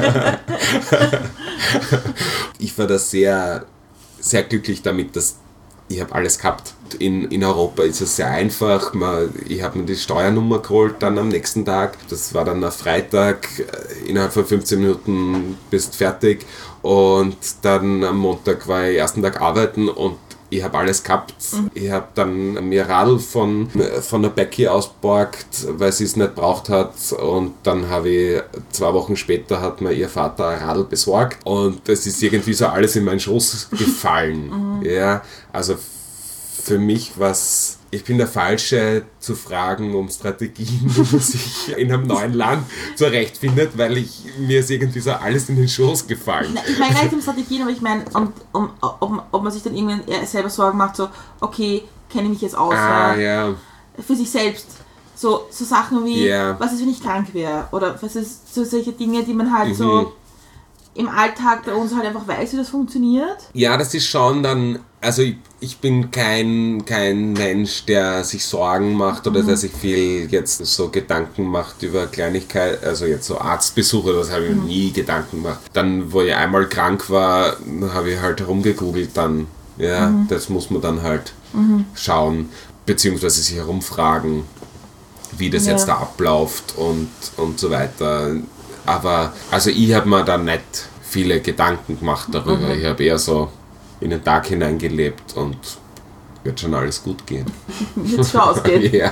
Ich war da sehr, sehr glücklich damit, dass ich habe alles gehabt. In, in Europa ist es sehr einfach. Man, ich habe mir die Steuernummer geholt dann am nächsten Tag. Das war dann am Freitag. Innerhalb von fünfzehn Minuten bist fertig. Und dann am Montag war ich ersten Tag arbeiten und ich habe alles gehabt. Mhm. Ich habe dann mir Radl von, von der Becky ausgeborgt, weil sie es nicht braucht hat. Und dann habe ich, zwei Wochen später hat mir ihr Vater ein Radl besorgt. Und das ist irgendwie so alles in meinen Schoß gefallen. Mhm. Ja, also für mich was, ich bin der Falsche zu fragen um Strategien, wie man sich in einem neuen Land zurechtfindet, weil ich, mir ist irgendwie so alles in den Schoß gefallen. Na, ich meine gar nicht um Strategien, aber ich meine, um, um, ob, ob man sich dann irgendwann selber Sorgen macht, so, okay, kenne ich mich jetzt aus? Ah, ja. Für sich selbst. So, so Sachen wie, yeah. was ist, wenn ich krank wäre? Oder was ist so solche Dinge, die man halt mhm. so im Alltag bei uns halt einfach weiß, wie das funktioniert? Ja, das ist schon dann, also ich, ich bin kein, kein Mensch, der sich Sorgen macht oder mhm. der sich viel jetzt so Gedanken macht über Kleinigkeit, also jetzt so Arztbesuche, das habe ich mhm. nie Gedanken gemacht. Dann, wo ich einmal krank war, habe ich halt herumgegoogelt dann, ja, mhm. das muss man dann halt mhm. schauen, beziehungsweise sich herumfragen, wie das ja. jetzt da abläuft und, und so weiter. Aber also ich habe mir da nicht viele Gedanken gemacht darüber. Mhm. Ich habe eher so in den Tag hineingelebt und wird schon alles gut gehen. Wird schon ausgehen. Ja.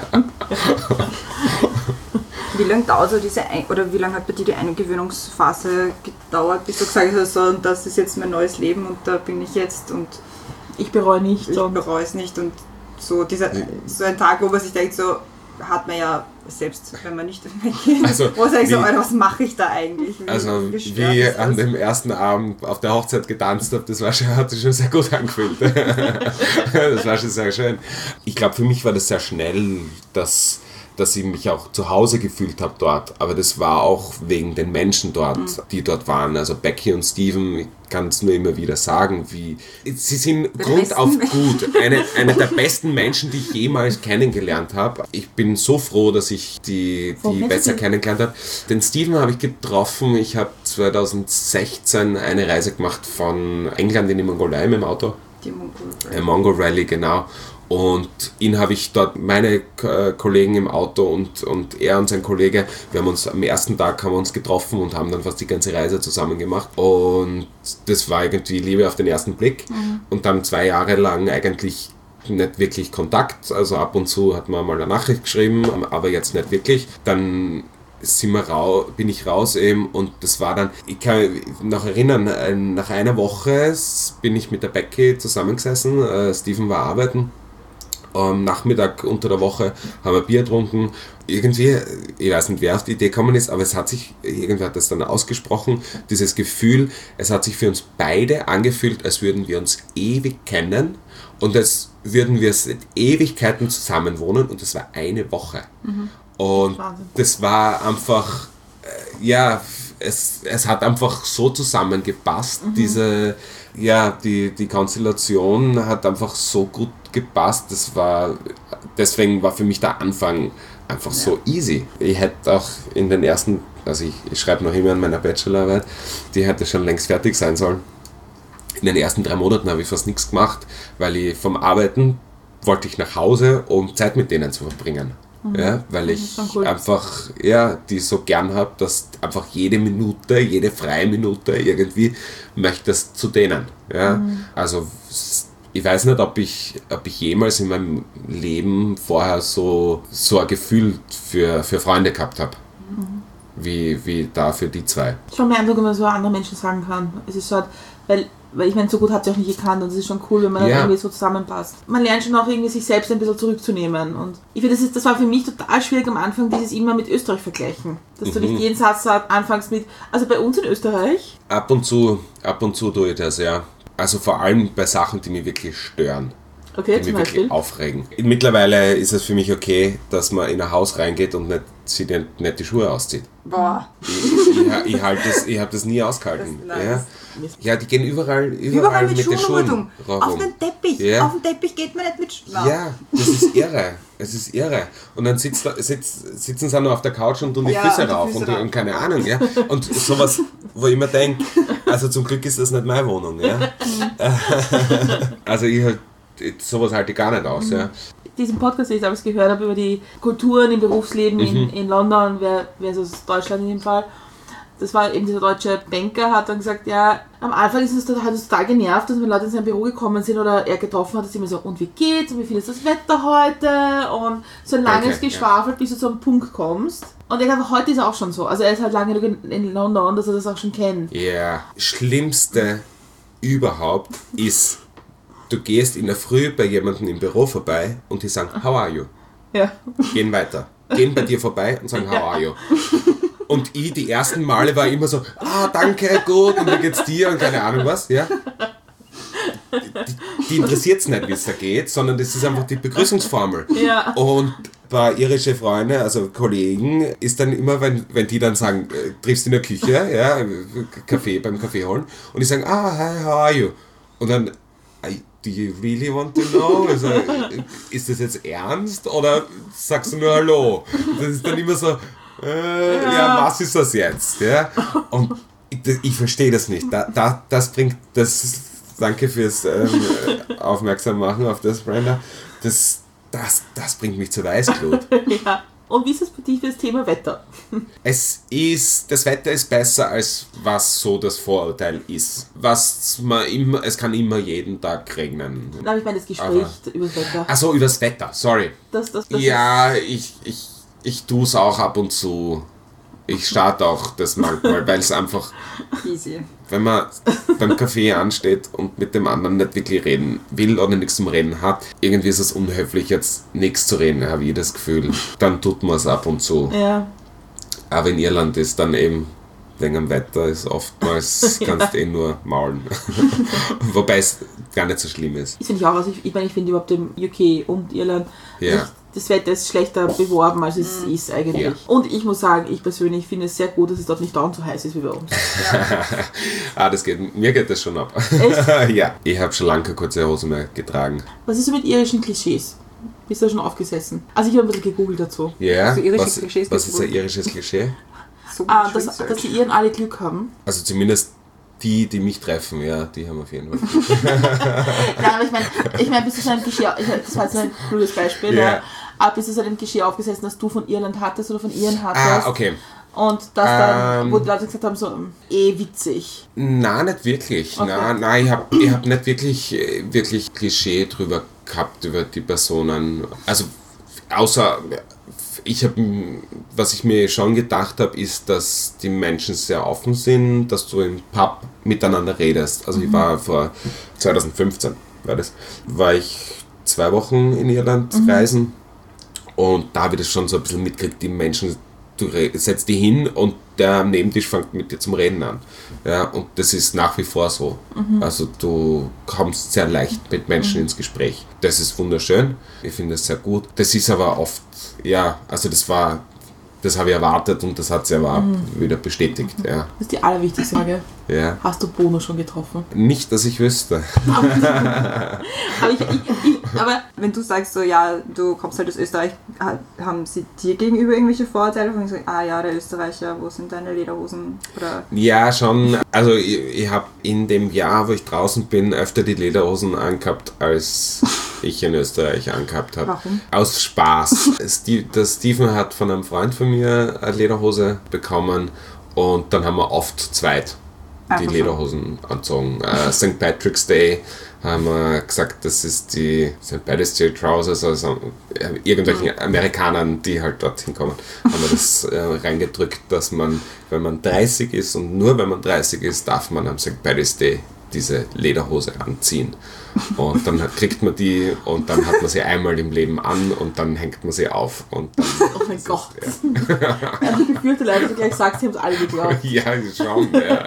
Wie lange dauert so diese Ein- oder wie lange hat bei dir die Eingewöhnungsphase gedauert, bis du gesagt hast, so, das ist jetzt mein neues Leben und da bin ich jetzt und ich bereue nicht. Ich bereue es nicht und so dieser so ein Tag, wo man sich denkt, so hat man ja selbst, wenn man nicht weggeht, also, wo sage ich so, Alter, was mache ich da eigentlich? Wie, also wie ich an dem ersten Abend auf der Hochzeit getanzt habe, das war schon, hat sich schon sehr gut angefühlt. Das war schon sehr schön. Ich glaube, für mich war das sehr schnell, dass dass ich mich auch zu Hause gefühlt habe dort. Aber das war auch wegen den Menschen dort, mhm. die dort waren. Also Becky und Steven, ich kann es nur immer wieder sagen, wie sie sind grundauf gut. Eine, eine der besten Menschen, die ich jemals kennengelernt habe. Ich bin so froh, dass ich die, die besser kennengelernt habe. Den Steven habe ich getroffen. Ich habe zwanzig sechzehn eine Reise gemacht von England in die Mongolei mit dem Auto. Die Mongol Rally. Mongol Rally, genau. Und ihn habe ich dort, meine äh, Kollegen im Auto und, und er und sein Kollege, wir haben uns am ersten Tag haben wir uns getroffen und haben dann fast die ganze Reise zusammen gemacht. Und das war irgendwie Liebe auf den ersten Blick. Mhm. Und dann zwei Jahre lang eigentlich nicht wirklich Kontakt. Also ab und zu hat man mal eine Nachricht geschrieben, aber jetzt nicht wirklich. Dann sind wir rau, bin ich raus eben und das war dann, ich kann mich noch erinnern, nach einer Woche bin ich mit der Becky zusammengesessen, äh, Steven war arbeiten. Am Nachmittag unter der Woche haben wir Bier getrunken. Irgendwie, ich weiß nicht, wer auf die Idee gekommen ist, aber es hat sich, irgendwer hat das dann ausgesprochen, dieses Gefühl, es hat sich für uns beide angefühlt, als würden wir uns ewig kennen und als würden wir seit Ewigkeiten zusammen wohnen und das war eine Woche. Mhm. Und Wahnsinn. Das war einfach, äh, ja, es, es hat einfach so zusammengepasst, mhm. diese, ja, die, die Konstellation hat einfach so gut gepasst, das war, deswegen war für mich der Anfang einfach ja. so easy. Ich hätte auch in den ersten, also ich, ich schreibe noch immer an meiner Bachelorarbeit, die hätte schon längst fertig sein sollen. In den ersten drei Monaten habe ich fast nichts gemacht, weil ich vom Arbeiten wollte ich nach Hause, um Zeit mit denen zu verbringen. Mhm. Ja, weil ich cool. einfach ja, die so gern habe, dass einfach jede Minute, jede freie Minute irgendwie möchtest zu denen. Ja? Mhm. Also ich weiß nicht, ob ich, ob ich jemals in meinem Leben vorher so, so ein Gefühl für, für Freunde gehabt habe. Mhm. Wie, wie da für die zwei. Schon mehr Eindruck, wenn man so andere Menschen sagen kann. Es ist so halt, weil, weil ich meine, so gut hat sie auch nicht gekannt und es ist schon cool, wenn man ja. irgendwie so zusammenpasst. Man lernt schon auch irgendwie sich selbst ein bisschen zurückzunehmen und ich finde, das, das war für mich total schwierig am Anfang, dieses immer mit Österreich vergleichen. Dass mhm. du nicht jeden Satz anfängst mit, also bei uns in Österreich. Ab und zu, ab und zu tue ich das, ja. Also vor allem bei Sachen, die mich wirklich stören. Okay, die mich wirklich Beispiel? aufregen. Mittlerweile ist es für mich okay, dass man in ein Haus reingeht und nicht, sie nicht, nicht die Schuhe auszieht. Boah. Ich, ich, ich, halt das, ich habe das nie ausgehalten. Das, ja. ja, die gehen überall, überall, überall mit, mit den Schuhen rum. Auf den Teppich. Ja. Auf den Teppich geht man nicht mit Schuhen. Ja, das ist irre. Es ist irre. Und dann sitzt, sitzt, sitzen sie auch noch auf der Couch und tun die ja, Füße rauf die Füße und, und keine Ahnung. Ja. Und sowas, wo ich mir denke, also zum Glück ist das nicht meine Wohnung. Ja. Also ich sowas halte ich gar nicht aus. Mhm. Ja. Diesen Podcast, den ich damals gehört habe, über die Kulturen im Berufsleben mhm. in, in London, wer, wer ist aus Deutschland in dem Fall, das war eben dieser deutsche Banker, hat dann gesagt, ja, am Anfang ist es total, hat es total genervt, dass wenn Leute in sein Büro gekommen sind oder er getroffen hat, dass immer so, und wie geht's, und wie viel ist das Wetter heute, und so ein langes okay, Geschwafel, ja. bis du zu einem Punkt kommst. Und ich glaube, heute ist er auch schon so, also er ist halt lange genug in London, dass er das auch schon kennt. Ja, yeah. Schlimmste überhaupt ist, du gehst in der Früh bei jemandem im Büro vorbei und die sagen, how are you? Ja. Gehen weiter. Gehen bei dir vorbei und sagen, how are you? Und ich, die ersten Male war immer so, ah, danke, gut, und wie geht's dir? Und keine Ahnung was, ja. Die, die interessiert es nicht, wie es da geht, sondern das ist einfach die Begrüßungsformel. Ja. Und bei irische Freunde, also Kollegen, ist dann immer, wenn, wenn die dann sagen, äh, triffst du in der Küche, ja, Kaffee, beim Kaffee holen, und die sagen, ah, hi, how are you? Und dann, do you really want to know? Also, ist das jetzt ernst oder sagst du nur Hallo? Das ist dann immer so, äh, ja. ja, was ist das jetzt? Ja? Und ich, ich verstehe das nicht. Da, da, das bringt, das, danke fürs ähm, Aufmerksam machen auf das, Brenda. Das, das, das bringt mich zur Weißglut. Ja. Und wie ist es für dich für das Thema Wetter? Es ist, das Wetter ist besser, als was so das Vorurteil ist. Was man immer, es kann immer jeden Tag regnen. Nein, ich meine das Gespräch Aber, über das Wetter. Achso, über das Wetter, sorry. Das, das, das Ja, ich, ich, ich tue es auch ab und zu. Ich starte auch das manchmal, weil es einfach, Easy. wenn man beim Kaffee ansteht und mit dem anderen nicht wirklich reden will oder nichts zum Reden hat, irgendwie ist es unhöflich, jetzt nichts zu reden, habe ich das Gefühl. Dann tut man es ab und zu. Ja. Aber in Irland ist dann eben, wegen dem Wetter, ist oftmals, kannst du eh nur maulen. Wobei es gar nicht so schlimm ist. Das finde ich auch. Also ich, ich meine, ich finde überhaupt im U K und Irland, Ja. nicht, das Wetter ist schlechter beworben, als es ist eigentlich. Ja. Und ich muss sagen, ich persönlich finde es sehr gut, dass es dort nicht dauernd so heiß ist wie bei uns. ah, das geht, mir geht das schon ab. Ja, ich habe schon lange keine kurze Hose mehr getragen. Was ist so mit irischen Klischees? Bist du da schon aufgesessen? Also ich habe ein bisschen gegoogelt dazu. Ja, Also irische was, Klischees was gibt's ist ein wohl. irisches Klischee? So Ah, much dass, research. dass die Iren alle Glück haben. Also zumindest die, die mich treffen, ja, die haben auf jeden Fall. Nein, aber ich meine, ich mein, bist du so ein Klischee, ich, das war jetzt ein blödes Beispiel, Ja. ja. Aber bist du so ein Klischee aufgesessen, dass du von Irland hattest oder von Iren hattest? Ah, okay. Und das dann, Ähm. wo die Leute gesagt haben, so, eh witzig. Nein, nicht wirklich. Okay. Nein, nein, ich habe ich hab nicht wirklich, äh, wirklich Klischee drüber gehabt, über die Personen. Also, außer, ich habe, was ich mir schon gedacht habe, ist, dass die Menschen sehr offen sind, dass du im Pub miteinander redest. Also, ich war vor zwanzig fünfzehn, war das, war ich zwei Wochen in Irland reisen und da habe ich das schon so ein bisschen mitgekriegt, die Menschen, du re- setzt die hin und der am Nebentisch fängt mit dir zum Reden an. Ja, und das ist nach wie vor so. Also du kommst sehr leicht mit Menschen ins Gespräch. Das ist wunderschön. Ich finde das sehr gut. Das ist aber oft, ja, also das war, das habe ich erwartet und das hat sich aber wieder bestätigt. Ja. Das ist die allerwichtigste Frage. Ja. Hast du Bono schon getroffen? Nicht, dass ich wüsste. Aber, ich, ich, ich, aber Wenn du sagst so, ja, du kommst halt aus Österreich, ha- haben sie dir gegenüber irgendwelche Vorurteile? Von so, ah ja, der Österreicher, wo sind deine Lederhosen? Oder Ja, schon. Also ich, ich habe in dem Jahr, wo ich draußen bin, öfter die Lederhosen angehabt, als ich in Österreich angehabt habe. Warum? Aus Spaß. Steve, der Steven hat von einem Freund von mir eine Lederhose bekommen und dann haben wir oft zweit die Einfach so. Lederhosen anzogen. Äh, Sankt Patrick's Day haben wir gesagt, das ist die Sankt Patrick's Day Trousers, also äh, irgendwelchen Mhm. Amerikanern, die halt dorthin kommen, haben wir das äh, reingedrückt, dass man, wenn man dreißig ist und nur wenn man dreißig ist, darf man am Sankt Patrick's Day diese Lederhose anziehen. Und dann hat- kriegt man die und dann hat man sie einmal im Leben an und dann hängt man sie auf. Und dann, oh mein Gott. Ja. Ich befürchte leider, dass du gleich sagst, sie haben es alle geglaubt. ja, schon. Ja.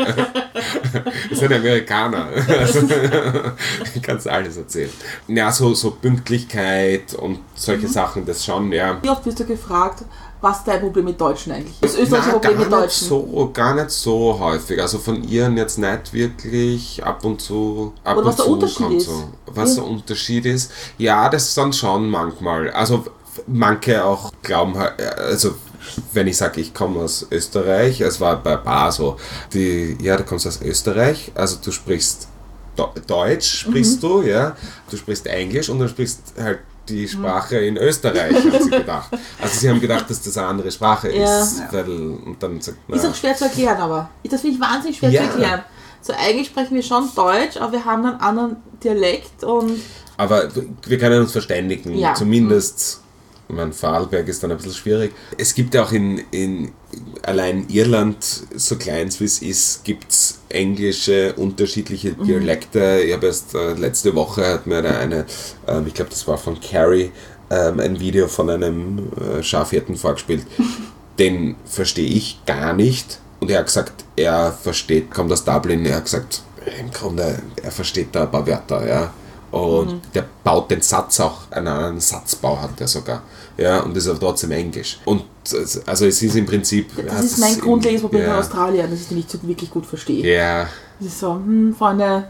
Das sind Amerikaner. Also, kannst alles erzählen. Ja, so, so Pünktlichkeit und solche Sachen, das schon, ja. Wie oft wirst du gefragt, was dein Problem mit Deutschen eigentlich ist? Das österreichische Na, Problem mit gar nicht Deutschen. so, gar nicht so häufig. Also von ihren jetzt nicht wirklich, ab und zu. Ab Oder was und der zu Unterschied kommt ist. So. Was Ja. der Unterschied ist? Ja, das dann schon manchmal. Also manche auch glauben, halt, also wenn ich sage, ich komme aus Österreich, es war bei Bar so, die, ja, du kommst aus Österreich, also du sprichst Do- Deutsch, sprichst Mhm. du, ja, du sprichst Englisch und dann sprichst halt die Sprache in Österreich, haben sie gedacht. Also sie haben gedacht, dass das eine andere Sprache Ja. ist, weil, und dann sagt Ist na, auch schwer zu erklären, aber. Das finde ich wahnsinnig schwer Ja. zu erklären. So, eigentlich sprechen wir schon Deutsch, aber wir haben einen anderen Dialekt und. aber wir können uns verständigen, Ja. zumindest, ich meine, Vorarlberg ist dann ein bisschen schwierig. Es gibt ja auch in, in allein Irland, so klein wie es ist, gibt es englische, unterschiedliche Dialekte. Ich habe erst äh, letzte Woche hat mir da eine, ähm, ich glaube das war von Carrie, ähm, ein Video von einem äh, Schafhirten vorgespielt. Den verstehe ich gar nicht. Und er hat gesagt, er versteht, kommt aus Dublin, er hat gesagt, im Grunde, er versteht da ein paar Wörter, ja. Und Mhm. der baut den Satz auch, einen anderen Satzbau hat er sogar. Ja, und ist aber trotzdem Englisch. Und also es ist im Prinzip... Das hat ist mein es grundlegendes im- Problem ja, in Australien, dass ich die nicht so wirklich gut verstehe. Ja, Das ist so, hm, Freunde,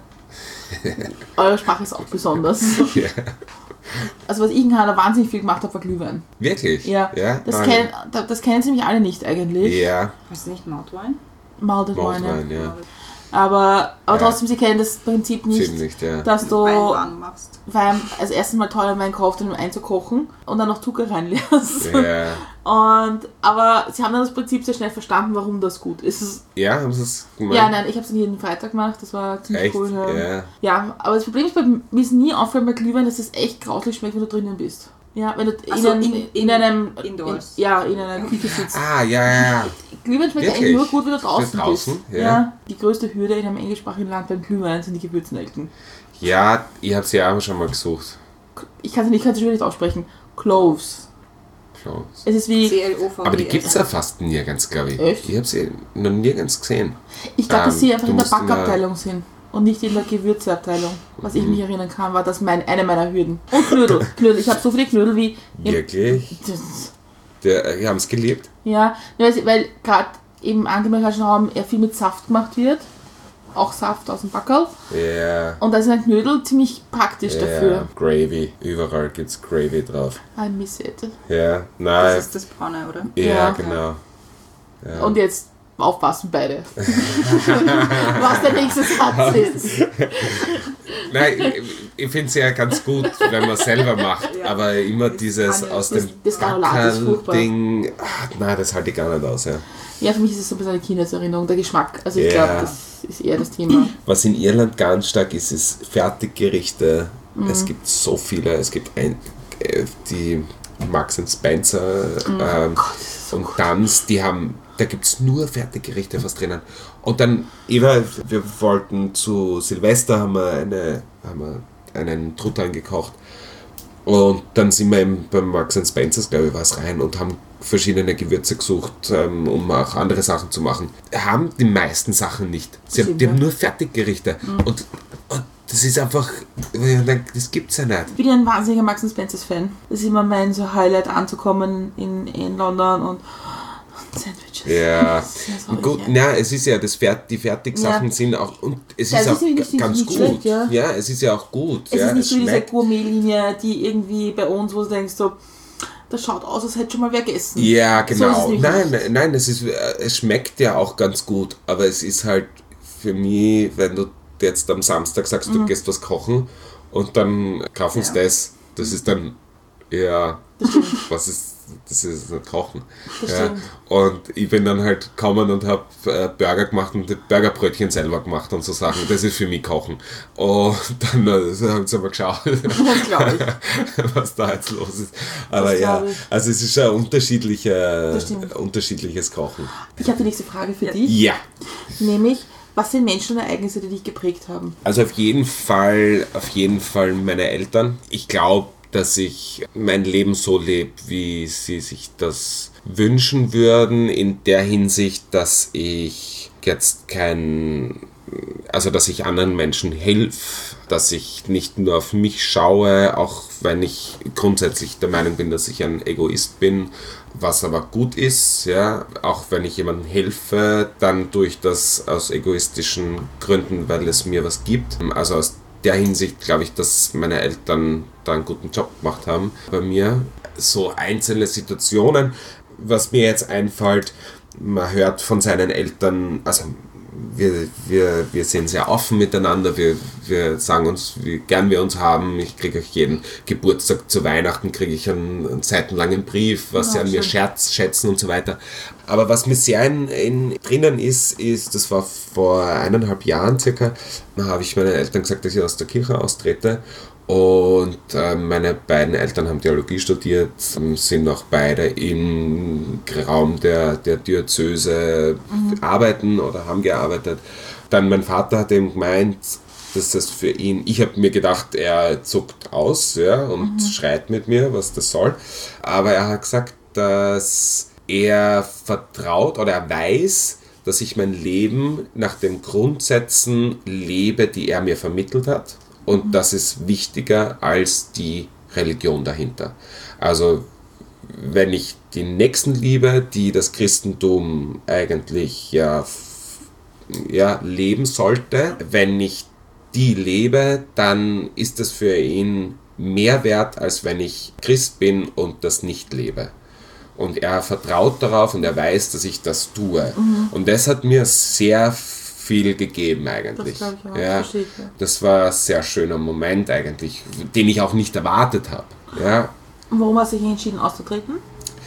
eure Sprache ist auch besonders. ja. Also was ich in Kanada wahnsinnig viel gemacht habe, war Glühwein. Wirklich? Ja, ja? das, Nein. kennen, das, das kennen sie nämlich alle nicht eigentlich. Ja, ist nicht Mountwine? Malted Wine, Maltwein, ja. Aber, aber Ja. trotzdem, sie kennen das Prinzip nicht, Ziemlich, ja. dass du Weinwagen machst. Wein, also erstens mal teuren Wein kauft, um ihn einzukochen und dann noch Zucker reinlässt. Ja, Und, aber sie haben dann das Prinzip sehr schnell verstanden, warum das gut ist. ja haben sie es gemacht? Ja, nein, ich habe es jeden Freitag gemacht, das war ziemlich Echt? cool. Ja. Ja. ja, aber das Problem ist, bei mir ist nie aufgefallen bei Glühwein, dass es echt grauslich schmeckt, wenn du drinnen bist. Ja, wenn du Ach in, so, einem, in- in, in- einem... indoors. In, ja, in einer Küche sitzt. Ah, ja, ja, ja. Glühwein schmeckt Wirklich? eigentlich nur gut, wenn du draußen, Für draußen, bist. ja. Die größte Hürde in einem englischsprachigen Land beim Glühwein sind die Gewürznelken. Ja, ich habe sie auch schon mal gesucht. Ich kann es nicht, nicht aussprechen. Cloves. So. Es ist wie... C L O V W S. Aber die gibt es ja fast nirgends, glaube ich. Echt? Ich habe sie noch nirgends gesehen. Ich glaube, dass Ähm, sie einfach du in der musst in der- Backabteilung sind und nicht in der Gewürzeabteilung. Was ich mich erinnern kann, war das mein, eine meiner Hürden. Und Knödel. Knödel. Ich habe so viele Knödel wie... Wirklich? Das, Der, die haben es geliebt. ja, weil, weil gerade im angemerkten Raum eher viel mit Saft gemacht wird. Auch Saft aus dem Backerl. Ja. Und da ist ein Knödel ziemlich praktisch Ja, dafür. Gravy. Überall gibt es Gravy drauf. I miss it. Ja, nein. Das ist das Braune, oder? Ja, Ja. genau. Ja. Und jetzt aufpassen beide. Was der nächste Satz ist. Nein, ich, ich finde es ja ganz gut, wenn man selber macht, Ja. aber immer Das dieses kann ja- aus das- dem das Granulat ist furchtbar. Ding, ah, nein, das halte ich gar nicht aus. Ja. Ja, für mich ist es so ein bisschen eine Kindheitserinnerung, der Geschmack. Also ich Ja. glaube, das ist eher das Thema. Was in Irland ganz stark ist, ist Fertiggerichte. Mhm. Es gibt so viele, es gibt ein, äh, die Marks and Spencer ähm, Mhm. Gott, das ist so und gut. Duns, die haben, da gibt es nur Fertiggerichte fast drinnen. Und dann, Eva, wir wollten zu Silvester, haben wir, eine, haben wir einen Truthahn gekocht. Und dann sind wir eben beim Marks and Spencers, glaube ich, was rein und haben verschiedene Gewürze gesucht, ähm, um auch andere Sachen zu machen. Haben die meisten Sachen nicht. Sie haben, Stimmt, die ja. haben nur Fertiggerichte. Und, und das ist einfach, ich denke, das gibt's ja nicht. Ich bin ja ein wahnsinniger Marks and Spencers Fan. Das ist immer mein so Highlight, anzukommen in, in London und, und Sandwiches. Ja, Das ist ja so gut, richtig. na, es ist ja, das Fert die Fertigsachen Ja. sind auch, und es Ja, ist das auch ist nicht- nicht- ganz nicht gut. schlecht, ja. ja, es ist ja auch gut. Es ja, ist nicht so diese schmeckt. Gourmet-Linie, die irgendwie bei uns, wo du denkst, so, das schaut aus, als hätte schon mal wer gegessen. Ja, So ist genau. es nämlich nein, nicht. nein, es, ist, äh, es schmeckt ja auch ganz gut, aber es ist halt für mich, wenn du jetzt am Samstag sagst, Mhm. du gehst was kochen und dann kaufen sie Ja. das, das ist dann, ja, Das stimmt. was ist, das ist nicht Kochen. Das Ja. stimmt. Und ich bin dann halt gekommen und habe äh, Burger gemacht und die Burgerbrötchen selber gemacht und so Sachen. Das ist für mich Kochen. Und dann äh, haben sie mal geschaut, Das glaube ich. was da jetzt los ist. Aber Das ja, glaub ich. also es ist schon unterschiedliche, Das stimmt. unterschiedliches Kochen. Ich habe die nächste Frage für Ja. dich, Ja, nämlich, was sind Menschen und Ereignisse, die dich geprägt haben? also auf jeden Fall, auf jeden Fall meine Eltern. Ich glaube, dass ich mein Leben so lebe, wie sie sich das wünschen würden, in der Hinsicht, dass ich jetzt kein, also dass ich anderen Menschen helfe, dass ich nicht nur auf mich schaue, auch wenn ich grundsätzlich der Meinung bin, dass ich ein Egoist bin, was aber gut ist, ja, auch wenn ich jemandem helfe, dann tue ich das aus egoistischen Gründen, weil es mir was gibt. Also aus der Hinsicht glaube ich, dass meine Eltern da einen guten Job gemacht haben bei mir. So einzelne Situationen, was mir jetzt einfällt, man hört von seinen Eltern, also wir, wir, wir sind sehr offen miteinander, wir, wir sagen uns, wie gern wir uns haben. Ich kriege euch jeden Geburtstag zu Weihnachten, kriege ich einen, einen seitenlangen Brief, was sie Ja, an mir schön. scherz, schätzen und so weiter. Aber was mir sehr in, in, drinnen ist, ist, das war vor eineinhalb Jahren circa, da habe ich meinen Eltern gesagt, dass ich aus der Kirche austrete. Und äh, meine beiden Eltern haben Theologie studiert, ähm, sind auch beide im Raum der, der Diözese arbeiten oder haben gearbeitet. Dann mein Vater hat eben gemeint, dass das für ihn, ich habe mir gedacht, er zuckt aus, ja, und schreit mit mir, was das soll. Aber er hat gesagt, dass er vertraut oder er weiß, dass ich mein Leben nach den Grundsätzen lebe, die er mir vermittelt hat. Und das ist wichtiger als die Religion dahinter. Also wenn ich die Nächsten liebe, die das Christentum eigentlich ja, f- ja, leben sollte, wenn ich die lebe, dann ist das für ihn mehr wert, als wenn ich Christ bin und das nicht lebe. Und er vertraut darauf und er weiß, dass ich das tue. Und das hat mir sehr viel gegeben eigentlich. Das glaube ich auch. Ja, Verstehe ich, ja. das war ein sehr schöner Moment eigentlich, den ich auch nicht erwartet habe. Ja. Und warum hast du dich entschieden auszutreten?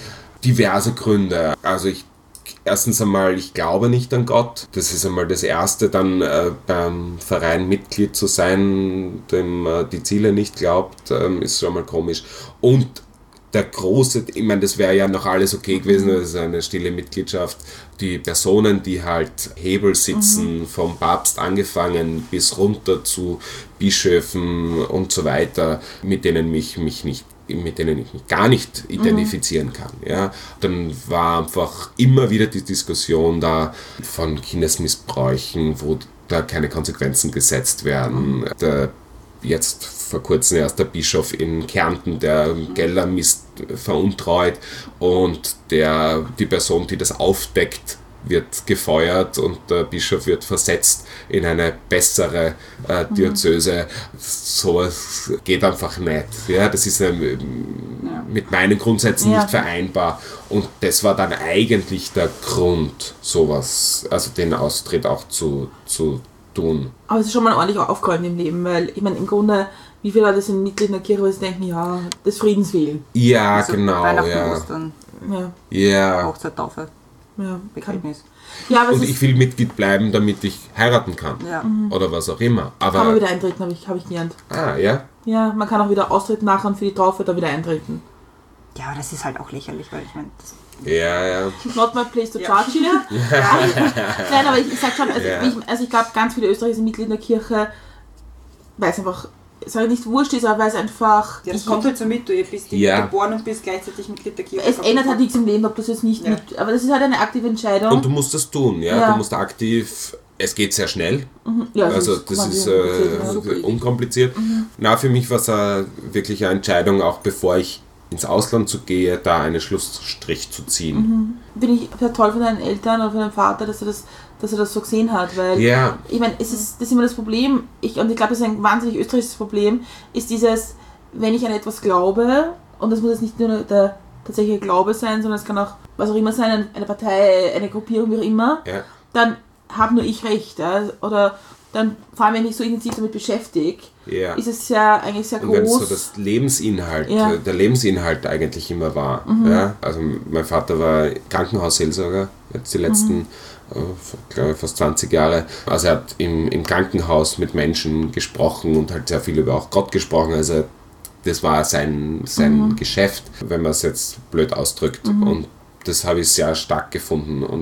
Diverse Gründe. Also ich erstens einmal, ich glaube nicht an Gott. Das ist einmal das Erste. Dann äh, beim Verein Mitglied zu sein, dem äh, die Ziele nicht glaubt, ähm, ist schon mal komisch. Und der große, ich meine, das wäre ja noch alles okay gewesen, das ist eine stille Mitgliedschaft. Die Personen, die halt Hebel sitzen, mhm. vom Papst angefangen bis runter zu Bischöfen und so weiter, mit denen mich, mich nicht mit denen ich mich gar nicht identifizieren kann. Ja. Dann war einfach immer wieder die Diskussion da von Kindesmissbräuchen, wo da keine Konsequenzen gesetzt werden. Der, jetzt vor kurzem erst der Bischof in Kärnten, der Gelder misst, veruntreut und der, die Person, die das aufdeckt, wird gefeuert und der Bischof wird versetzt in eine bessere äh, Diözese. Mhm. Sowas geht einfach nicht. Ja, das ist ähm, ja. mit meinen Grundsätzen ja. nicht vereinbar. Und das war dann eigentlich der Grund, sowas, also den Austritt auch zu, zu tun. Aber es ist schon mal ordentlich aufgehalten im Leben, weil ich meine, im Grunde, wie viele Leute sind Mitglied in der Kirche, weil sie denken, ja, des Friedens willen. Ja, also genau. Weihnachten, ja. Ostern, ja. Ja. Hochzeit, Taufe. Ja, Begräbnis. Ja, aber und ich will Mitglied bleiben, damit ich heiraten kann. Ja. Mhm. Oder was auch immer. Aber kann man wieder eintreten, habe ich, hab ich gelernt. Ah, ja? Ja, man kann auch wieder austreten nachher und für die Taufe da wieder eintreten. Ja, aber das ist halt auch lächerlich, weil ich meine... Ja, ja. Not my place to ja. charge here. Ja. Nein, aber ich, ich sag schon, also ja. ich, also ich glaube, ganz viele Österreicher sind Mitglied in der Kirche, weil es einfach, sage ich nicht wurscht ist, aber weil es einfach... Ja, das ich, kommt halt so mit, du bist ja. geboren und bist gleichzeitig Mitglied der Kirche. Es ändert halt nichts im Leben, ob du es jetzt nicht ja. mit... Aber das ist halt eine aktive Entscheidung. Und du musst das tun, ja. ja. Du musst aktiv... Es geht sehr schnell. Mhm. Ja, also ist das ist äh, unkompliziert. Mhm. Na, für mich war es äh, wirklich eine Entscheidung, auch bevor ich ins Ausland zu gehe, da einen Schlussstrich zu ziehen. Mhm. Bin ich sehr toll von deinen Eltern oder von deinem Vater, dass er das, dass er das so gesehen hat, weil ja. ich meine, es ist, das ist immer das Problem, ich, und ich glaube, das ist ein wahnsinnig österreichisches Problem, ist dieses, wenn ich an etwas glaube, und das muss jetzt nicht nur der tatsächliche Glaube sein, sondern es kann auch was auch immer sein, eine Partei, eine Gruppierung, wie auch immer, ja. dann habe nur ich recht, ja? Oder dann, vor allem wenn ich so intensiv damit beschäftige, ja. ist es ja eigentlich sehr und groß. wenn es so das Lebensinhalt, ja. der Lebensinhalt eigentlich immer war. Mhm. Ja? Also mein Vater war Krankenhausseelsorger, jetzt die letzten, mhm. äh, glaube ich, fast zwanzig Jahre. Also er hat im, im Krankenhaus mit Menschen gesprochen und halt sehr viel über auch Gott gesprochen. Also das war sein, sein mhm. Geschäft, wenn man es jetzt blöd ausdrückt. Mhm. Und das habe ich sehr stark gefunden. Und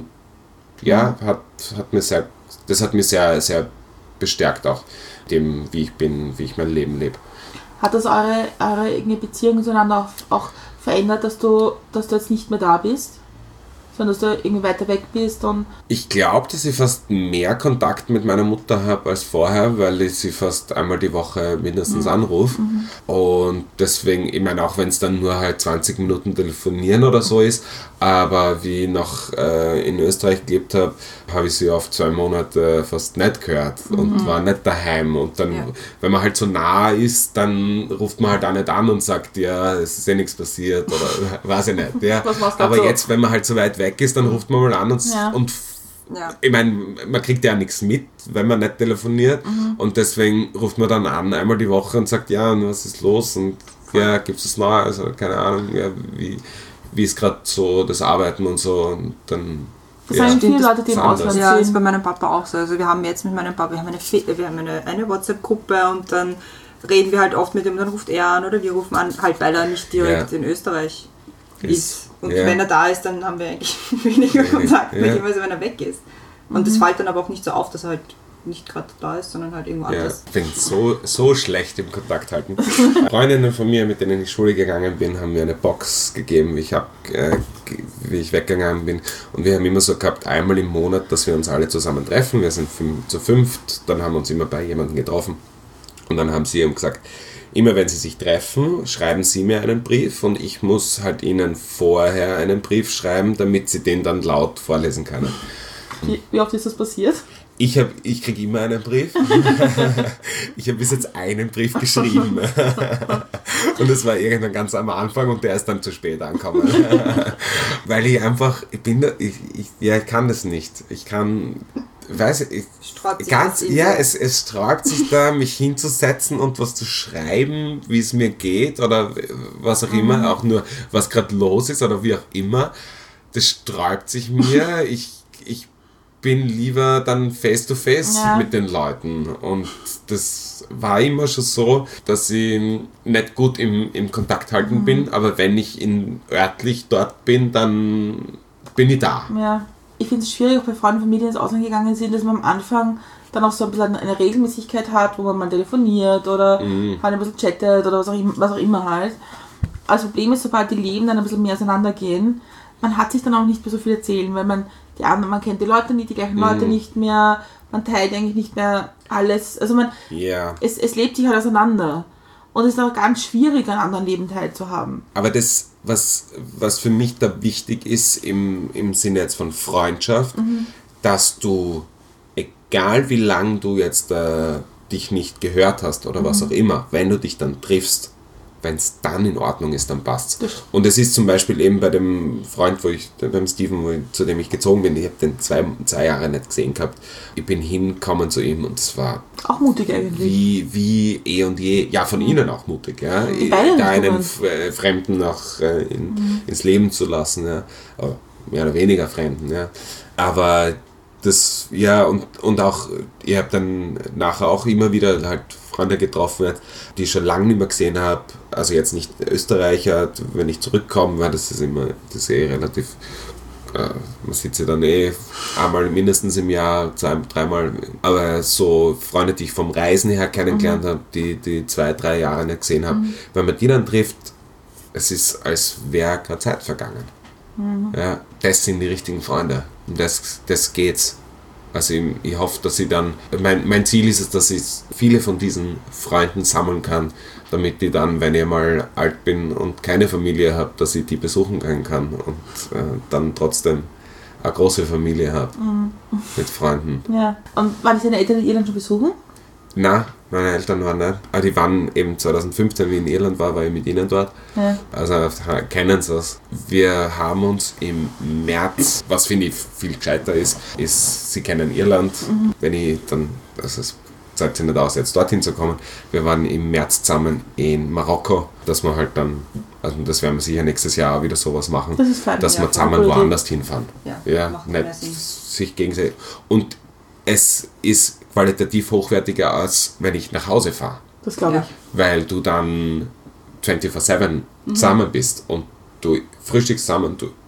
ja, mhm. hat, hat mir sehr, das hat mich sehr, sehr bestärkt auch, dem, wie ich bin, wie ich mein Leben lebe. Hat das eure, eure irgendwie Beziehung zueinander auch, auch verändert, dass du, dass du jetzt nicht mehr da bist? Sondern dass du irgendwie weiter weg bist und... Ich glaube, dass ich fast mehr Kontakt mit meiner Mutter habe als vorher, weil ich sie fast einmal die Woche mindestens mhm. anrufe. Mhm. Und deswegen, ich meine, auch wenn es dann nur halt zwanzig Minuten telefonieren oder so ist, aber wie ich noch äh, in Österreich gelebt habe, habe ich sie auf zwei Monate fast nicht gehört mhm. und war nicht daheim. Und dann, ja. wenn man halt so nah ist, dann ruft man halt auch nicht an und sagt, ja, es ist eh nichts passiert oder weiß ich nicht. Ja. Aber so? Jetzt, wenn man halt so weit weg ist, dann ruft man mal an und, ja. und ja. ich meine, man kriegt ja nichts mit, wenn man nicht telefoniert mhm. und deswegen ruft man dann an einmal die Woche und sagt, ja, was ist los und ja, gibt es das neu, also keine Ahnung, ja, wie, wie ist gerade so das Arbeiten und so und dann... Das ja, sind viele Leute, die im Ausland sind. Ja, das ist bei meinem Papa auch so. Also wir haben jetzt mit meinem Papa, wir haben eine, wir haben eine, eine WhatsApp-Gruppe und dann reden wir halt oft mit ihm, dann ruft er an oder wir rufen an, halt weil er nicht direkt ja. in Österreich ist. ist. Und ja. wenn er da ist, dann haben wir eigentlich weniger Kontakt ja. mit ihm, als wenn er weg ist. Und es mhm. fällt dann aber auch nicht so auf, dass er halt nicht gerade da ist, sondern halt irgendwo ja, anders. Ich bin so, so schlecht im Kontakt halten. Freundinnen von mir, mit denen ich in die Schule gegangen bin, haben mir eine Box gegeben, wie ich, hab, äh, wie ich weggegangen bin. Und wir haben immer so gehabt, einmal im Monat, dass wir uns alle zusammen treffen. Wir sind fünf, zu fünft, dann haben wir uns immer bei jemandem getroffen. Und dann haben sie ihm gesagt, immer wenn sie sich treffen, schreiben sie mir einen Brief und ich muss halt ihnen vorher einen Brief schreiben, damit sie den dann laut vorlesen können. Wie, wie oft ist das passiert? Ich, hab, ich kriege immer einen Brief. Ich habe bis jetzt einen Brief geschrieben. Und das war irgendwann ganz am Anfang und der ist dann zu spät angekommen. Weil ich einfach, ich bin da, ich, ich, ja, ich kann das nicht. Ich kann, weiß ich, Sträubt sich ganz, was in ja, dir. es, es sträubt sich da, mich hinzusetzen und was zu schreiben, wie es mir geht oder was auch immer, Mhm. auch nur, was gerade los ist oder wie auch immer. Das sträubt sich mir. ich, ich bin lieber dann face to face Ja. mit den Leuten und das war immer schon so, dass ich nicht gut im, im Kontakt halten Mhm. bin, aber wenn ich in, örtlich dort bin, dann bin ich da. Ja. Ich finde es schwierig, auch bei Freunden und Familien, die ins Ausland gegangen sind, dass man am Anfang dann auch so ein bisschen eine Regelmäßigkeit hat, wo man mal telefoniert oder Mhm. halt ein bisschen chattet oder was auch, immer, was auch immer halt. Das Problem ist, sobald die Leben dann ein bisschen mehr auseinandergehen, man hat sich dann auch nicht mehr so viel erzählen, weil man die anderen, man kennt die Leute nicht, die gleichen Leute nicht mehr, man teilt eigentlich nicht mehr alles. Also man, Ja. es, es lebt sich halt auseinander. Und es ist auch ganz schwierig, an anderen Leben teilzuhaben. Aber das, was, was für mich da wichtig ist, im, im Sinne jetzt von Freundschaft, dass du, egal wie lang du jetzt äh, dich nicht gehört hast oder was auch immer, wenn du dich dann triffst, wenn es dann in Ordnung ist, dann passt's. Das- Und es ist zum Beispiel eben bei dem Freund, wo ich, beim Steven, wo ich, zu dem ich gezogen bin, ich habe den zwei, zwei Jahre nicht gesehen gehabt. Ich bin hingekommen zu ihm und es war Auch mutig eigentlich. wie, wie eh und je, ja, von ihnen auch mutig, ja, beide da einen Richtungen. F- äh, Fremden auch äh, in, ins Leben zu lassen, ja, aber mehr oder weniger Fremden, ja, aber das, ja, und, und auch, ich habe dann nachher auch immer wieder halt Freunde getroffen, die ich schon lange nicht mehr gesehen habe, also jetzt nicht Österreicher, wenn ich zurückkomme, weil das ist immer, das ist eh relativ, äh, man sieht sie dann eh einmal mindestens im Jahr, zwei, dreimal, aber so Freunde, die ich vom Reisen her kennengelernt habe, die, die zwei, drei Jahre nicht gesehen habe, wenn man die dann trifft, es ist, als wäre keine Zeit vergangen. Ja, das sind die richtigen Freunde. Und das, das geht's. Also ich, ich hoffe, dass ich dann, mein, mein Ziel ist es, dass ich viele von diesen Freunden sammeln kann, damit ich dann, wenn ich mal alt bin und keine Familie habe, dass ich die besuchen gehen kann und äh, dann trotzdem eine große Familie habe mit Freunden. Ja. Und waren deine Eltern in Irland schon besuchen? Na, meine Eltern waren nicht. Aber die waren eben zwanzig fünfzehn, wie ich in Irland war, war ich mit ihnen dort. Ja. Also ha- kennen sie es. Wir haben uns im März, was finde ich viel gescheiter ist, ist, sie kennen Irland. Wenn ich dann, also es zahlt sich nicht aus, jetzt dorthin zu kommen. Wir waren im März zusammen in Marokko, dass wir halt dann, also das werden wir sicher nächstes Jahr auch wieder sowas machen, Das ist fein. dass Ja, wir zusammen voll cool. woanders hinfahren. Ja, Ja, macht mehr nicht Sinn. sich gegenseitig. Und es ist qualitativ hochwertiger, als wenn ich nach Hause fahre. Das glaube Ja. ich. Weil du dann vierundzwanzig sieben zusammen bist und du frühstückst zusammen, du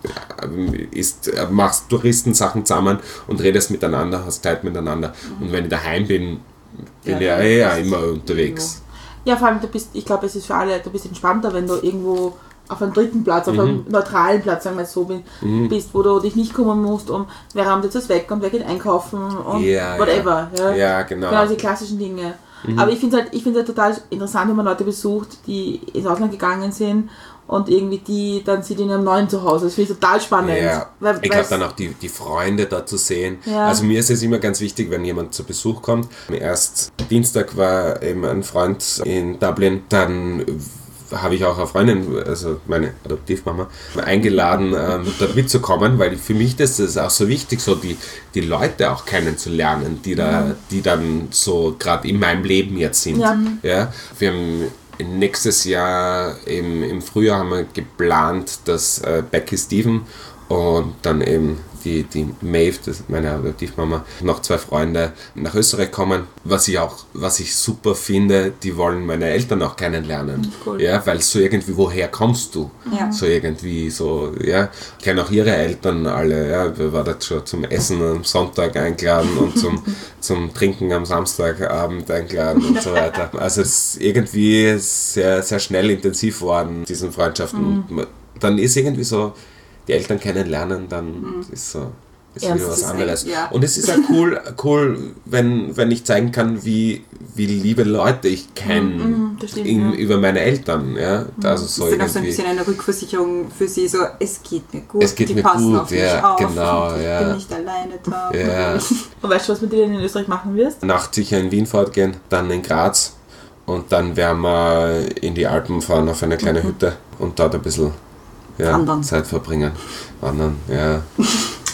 äh, isst, äh, machst Touristensachen zusammen und redest miteinander, hast Zeit miteinander. Und wenn ich daheim bin, bin Ja, ich ja dann eh ja ist es immer unterwegs. Ja, vor allem, du bist, ich glaube, es ist für alle, du bist entspannter, wenn du irgendwo auf einem dritten Platz, auf einem neutralen Platz, sagen wir es so, bin, bist, wo du dich nicht kümmern musst, um wer räumt jetzt was weg und wer geht einkaufen und Ja, whatever. Ja, Ja, genau. Genau, die klassischen Dinge. Aber ich finde es halt, ich find's halt total interessant, wenn man Leute besucht, die ins Ausland gegangen sind und irgendwie die dann sind in einem neuen Zuhause. Das finde ich total spannend. Ja, Weil- ich glaube weil's- dann auch die, die Freunde da zu sehen. Ja. Also mir ist es immer ganz wichtig, wenn jemand zu Besuch kommt. Erst Dienstag war eben ein Freund in Dublin, dann habe ich auch eine Freundin, also meine Adoptivmama, eingeladen, ähm, da mitzukommen, weil für mich das ist auch so wichtig, so die, die Leute auch kennenzulernen, die da, die dann so gerade in meinem Leben jetzt sind. Ja. Ja, wir haben nächstes Jahr im, im Frühjahr haben wir geplant, dass äh, Becky Steven und dann eben die, die Maeve, das ist meine Adoptivmama, noch zwei Freunde nach Österreich kommen. Was ich auch, was ich super finde, die wollen meine Eltern auch kennenlernen. Cool. Ja, weil so irgendwie, woher kommst du? Ja. So irgendwie so, ja. Ich kenne auch ihre Eltern alle, ja. Wir waren jetzt schon zum Essen am Sonntag eingeladen und zum, zum Trinken am Samstagabend eingeladen und so weiter. Also es ist irgendwie sehr, sehr schnell intensiv worden, diesen Freundschaften. Und dann ist irgendwie so, die Eltern kennenlernen, dann ist so ist Ernst wieder was ist anderes. echt, ja. Und es ist auch cool, cool wenn, wenn ich zeigen kann, wie, wie liebe Leute ich kenne Mhm, das stimmt, in- ja. über meine Eltern. Ja? Also so Das ist dann auch so ein irgendwie. bisschen eine Rückversicherung für sie, so es geht mir gut, Es geht die mir passen gut, auf mich ja, auf, genau, und ich ja. bin nicht alleine da. Ja. Und weißt du, was mit dir in Österreich machen wirst? Nacht sicher in Wien fortgehen, dann in Graz und dann werden wir in die Alpen fahren auf eine kleine Hütte und dort ein bisschen ja, Wandern. Zeit verbringen. Wandern, ja.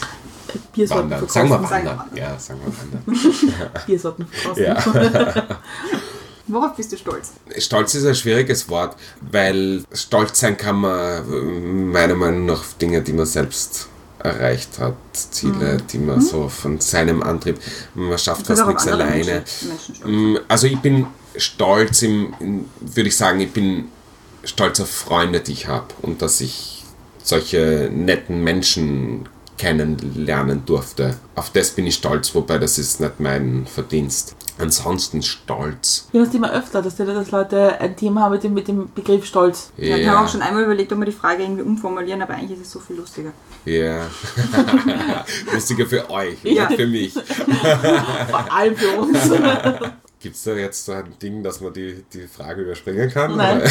Biersorten Wandern. verkosten. Sagen wir Sagen wandern. wir Ja, sagen wir wandern. Biersorten verkosten. Ja. Worauf bist du stolz? Stolz ist ein schwieriges Wort, weil stolz sein kann man meiner Meinung nach auf Dinge, die man selbst erreicht hat, Ziele, Mhm. die man mhm. so von seinem Antrieb, man schafft fast nichts alleine. Menschen, Menschen stolz. Also ich bin stolz, im, in, würde ich sagen, ich bin stolz auf Freunde, die ich habe und dass ich solche netten Menschen kennenlernen durfte. Auf das bin ich stolz, wobei das ist nicht mein Verdienst. Ansonsten stolz. Wir haben das Thema öfter, dass, die, dass Leute ein Thema haben mit dem, mit dem Begriff Stolz. Ja, ich habe auch schon einmal überlegt, ob wir die Frage irgendwie umformulieren, aber eigentlich ist es so viel lustiger. Ja. Lustiger für euch, Ja. nicht für mich. Vor allem für uns. Gibt es da jetzt so ein Ding, dass man die, die Frage überspringen kann? Nein.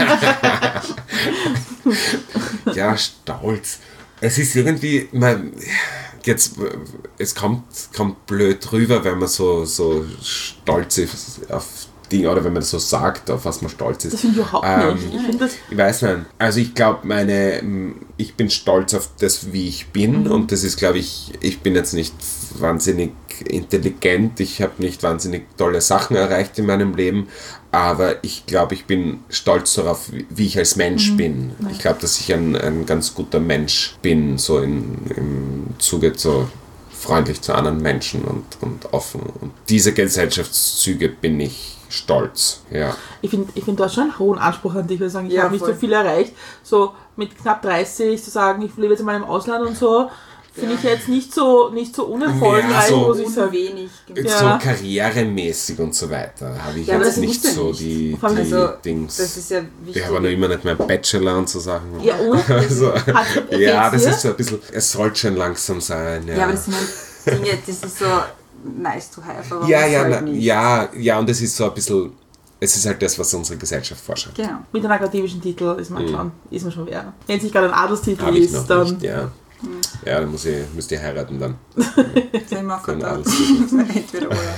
Ja, stolz. Es ist irgendwie, man, jetzt, es kommt, kommt blöd rüber, wenn man so, so stolz ist auf Dinge, oder wenn man das so sagt, auf was man stolz ist. Das finde ich überhaupt Ähm, nicht. Ich finde das... Ich weiß nicht. Also ich glaube, meine, ich bin stolz auf das, wie ich bin, Mhm. und das ist, glaube ich, ich bin jetzt nicht wahnsinnig intelligent, ich habe nicht wahnsinnig tolle Sachen erreicht in meinem Leben, aber ich glaube, ich bin stolz darauf, wie ich als Mensch Mhm. bin. Ja. Ich glaube, dass ich ein, ein ganz guter Mensch bin, so in, im Zuge so freundlich zu anderen Menschen und, und offen. Und diese Gesellschaftszüge bin ich stolz, ja. Ich finde, ich find, du hast schon einen hohen Anspruch an dich. Ich würde sagen, ich Ja, habe nicht voll. so viel erreicht. So mit knapp dreißig zu sagen, ich lebe jetzt mal im Ausland und so, finde Ja. ich jetzt nicht so, nicht so unerfolgreich, Ja, so- muss ich sagen. wenig. Jetzt Ja. so karrieremäßig und so weiter habe ich Ja, aber jetzt das nicht muss ja so nicht. die, Vor allem die Also, Dings. Das ist ja Ich wichtig. habe noch immer nicht meinen Bachelor und so Sachen. Ja, und? Also, Hat- ja, das gefällt's dir? ist so ein bisschen, es sollte schon langsam sein. Ja, Ja, aber das sind halt Dinge, das ist so nice to have, aber ja, muss ja, halt na, nicht. ja, ja, und es ist so ein bisschen, es ist halt das, was unsere Gesellschaft vorschreibt. Genau. Mit einem akademischen Titel ist man, Mhm. schon, ist man schon wert. Wenn es nicht gerade ein Adelstitel Habe ich ist, noch dann... nicht, ja. Ja, dann muss ich, müsst ihr heiraten dann. Sag mal, Für ein Gott, Adelsstitel. entweder oder.